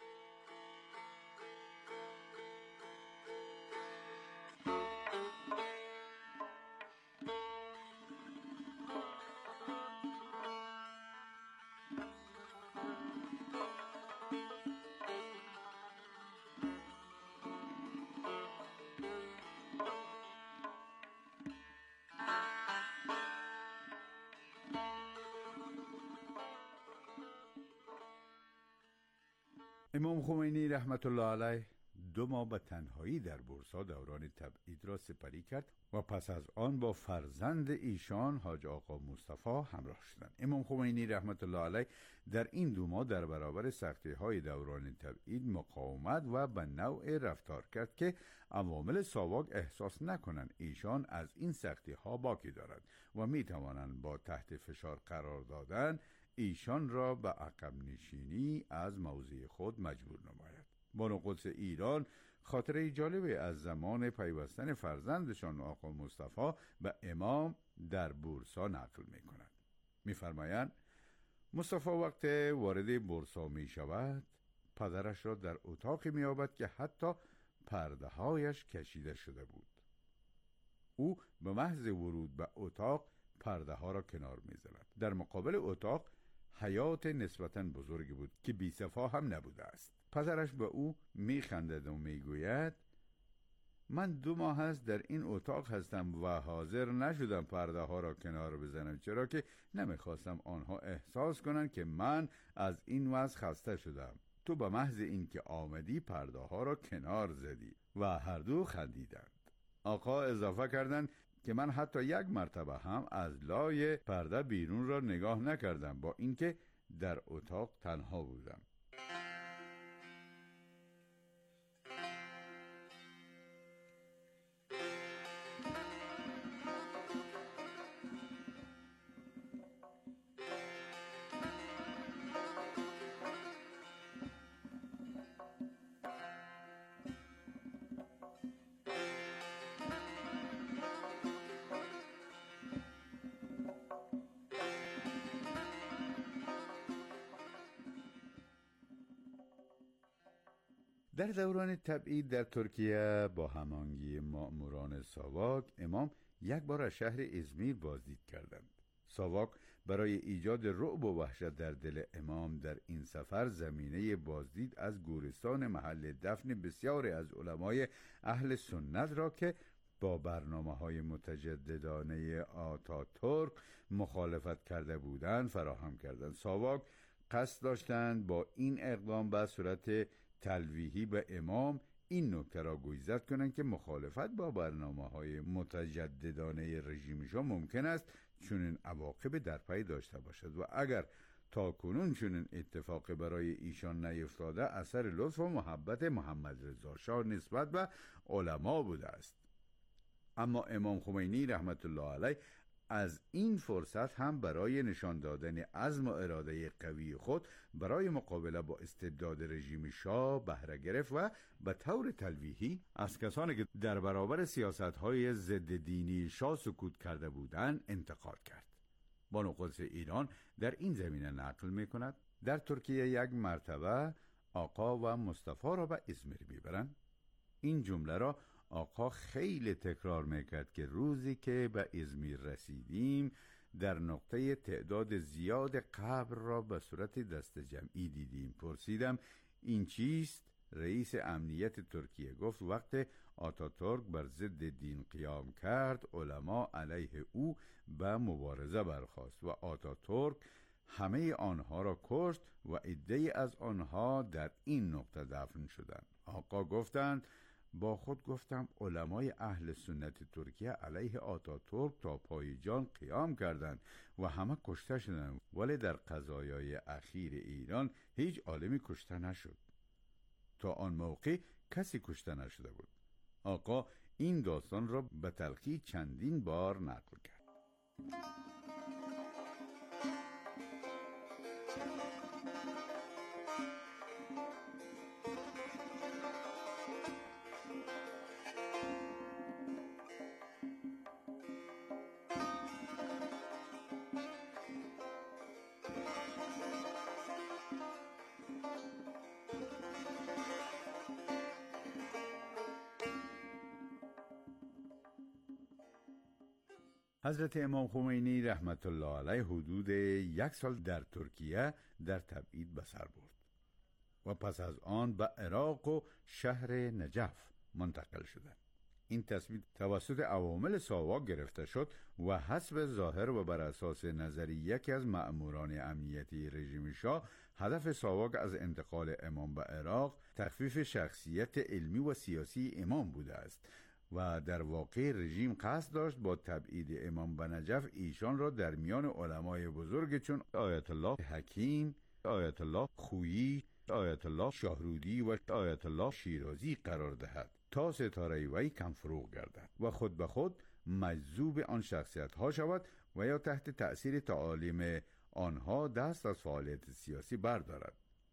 امام خمینی رحمت الله علیه 2 ماه به تنهایی در بورسا دوران تبعید را سپری کرد و پس از آن با فرزند ایشان حاج آقا مصطفی همراه شدند. امام خمینی رحمت الله علیه در این 2 ماه در برابر سختی های دوران تبعید مقاومت و به نوع رفتار کرد که عوامل ساواک احساس نکنند ایشان از این سختی ها باکی دارد و می توانند با تحت فشار قرار دادن ایشان را به عقب نشینی از موضع خود مجبور نماید. بانو قدس ایران خاطره جالبی از زمان پیوستن فرزندشان آقا مصطفی به امام در بورسا نقل می کند. می فرمایند مصطفی وقت وارد بورسا می شود پدرش را در اتاقی می یابد که حتی پرده هایش کشیده شده بود. او به محض ورود به اتاق پرده ها را کنار می زند. در مقابل اتاق حیات نسبتاً بزرگی بود که بی صفا هم نبوده است. پدرش به او می خندد و می گوید من 2 ماه است در این اتاق هستم و حاضر نشدم پرده ها را کنار بزنم، چرا که نمیخواستم آنها احساس کنند که من از این وضع خسته شدم. تو به محض اینکه آمدی پرده ها را کنار زدی و هر دو خندیدند. آقا اضافه کردند که من حتی 1 مرتبه هم از لای پرده بیرون را نگاه نکردم، با اینکه در اتاق تنها بودم. در دوران تبعید در ترکیه با هماهنگی مأموران ساواک امام 1 بار از شهر ازمیر بازدید کردند. ساواک برای ایجاد رعب و وحشت در دل امام در این سفر زمینه بازدید از گورستان محل دفن بسیاری از علمای اهل سنت را که با برنامه‌های متجددانه آتاتورک مخالفت کرده بودند فراهم کردند. ساواک قصد داشتند با این اقدام به صورت تلویحی به امام این نکته را گویزد کنند که مخالفت با برنامه‌های متجددانه رژیمشان ممکن است چنین عواقب در پی داشته باشد و اگر تا کنون چنین اتفاق برای ایشان نیفتاده اثر لطف و محبت محمد رضا شاه نسبت به علما بوده است. اما امام خمینی رحمت الله علیه از این فرصت هم برای نشان دادن عزم و اراده قوی خود برای مقابله با استبداد رژیم شاه بهره گرفت و به طور تلویحی از کسانی که در برابر سیاست‌های ضد دینی شاه سکوت کرده بودند انتقاد کرد. بانو قدس ایران در این زمینه نقل می‌کند در ترکیه 1 مرتبه آقا و مصطفی را به ازمیر می‌برند. این جمله را آقا خیلی تکرار میکرد که روزی که به ازمیر رسیدیم در نقطه تعداد زیاد قبر را به صورت دست جمعی دیدیم. پرسیدم این چیست؟ رئیس امنیت ترکیه گفت وقت آتاتورک بر ضد دین قیام کرد علما علیه او به مبارزه برخاست و آتاتورک همه آنها را کشت و عده‌ای از آنها در این نقطه دفن شدند. آقا گفتند با خود گفتم علمای اهل سنت ترکیه علیه آتاتورک تا پای جان قیام کردند و همه کشته شدند، ولی در قضایای اخیر ایران هیچ عالمی کشته نشد. تا آن موقع کسی کشته نشده بود. آقا این داستان را به تلخی چندین بار نقل کرد. حضرت امام خمینی رحمت الله علیه حدود 1 سال در ترکیه در تبعید به سر برد و پس از آن به عراق و شهر نجف منتقل شدند. این تصمیم توسط عوامل ساواک گرفته شد و حسب ظاهر و بر اساس نظری یکی از مأموران امنیتی رژیم شاه، هدف ساواک از انتقال امام به عراق تخفیف شخصیت علمی و سیاسی امام بوده است و در واقع رژیم قصد داشت با تبعید امام به نجف ایشان را در میان علمای بزرگ چون آیت الله حکیم، آیت الله خویی، آیت الله شاهرودی و آیت الله شیرازی قرار دهد تا ستاره وی کم فروغ گردد و خود به خود مجذوب آن شخصیت ها شود و یا تحت تأثیر تعالیم آنها دست از فعالیت سیاسی بردارد،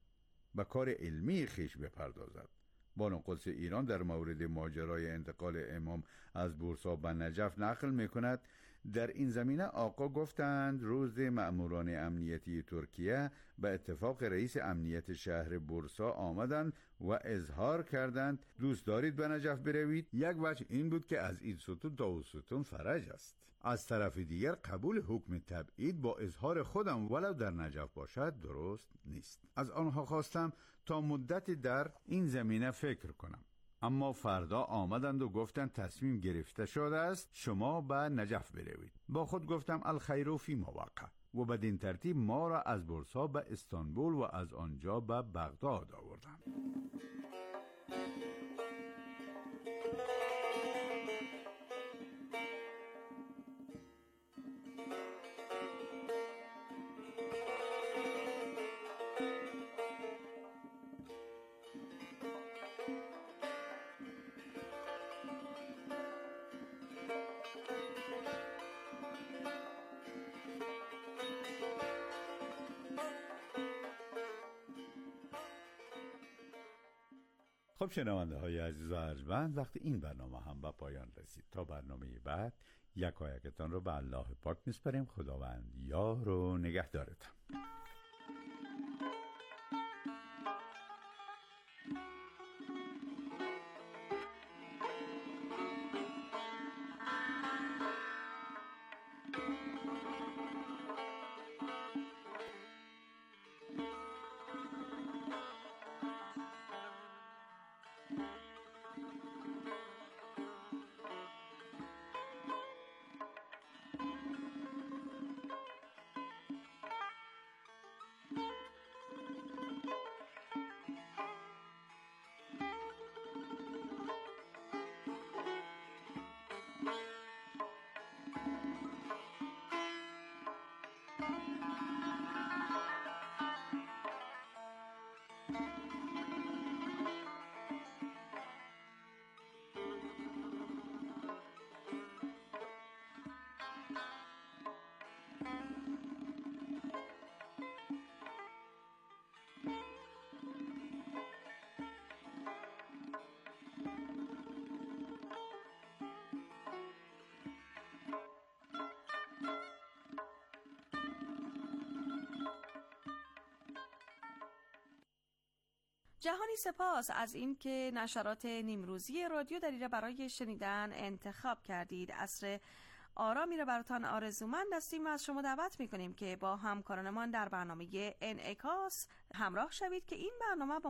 به کار علمی خیش بپردازد. بانو قدس ایران در مورد ماجرای انتقال امام از بورسا به نجف نقل میکند در این زمینه آقا گفتند روز مأموران امنیتی ترکیه به اتفاق رئیس امنیت شهر بورسا آمدند و اظهار کردند دوست دارید به نجف بروید؟ یک وجه این بود که از این ستون تا اون ستون فرج است. از طرف دیگر قبول حکم تبعید با اظهار خودم ولو در نجف باشد درست نیست. از آنها خواستم تا مدتی در این زمینه فکر کنم، اما فردا آمدند و گفتند تصمیم گرفته شده است شما به نجف بروید. با خود گفتم الخیر فی ما وقع و بدین ترتیب ما را از بورسا به استانبول و از آنجا به بغداد آوردند. خب شنونده های عزیز و ارجمند، وقتی این برنامه هم به پایان رسید. تا برنامه بعد یکایکتان رو به الله پاک میسپاریم. خداوند یار و نگهدارتان. جهانی سپاس از اینکه نشرات نیمروزی رادیو دریره برای شنیدن انتخاب کردید. عصر آرامی را براتان آرزومند هستیم و از شما دعوت میکنیم که با همکارانمان در برنامه انعکاس همراه شوید که این برنامه با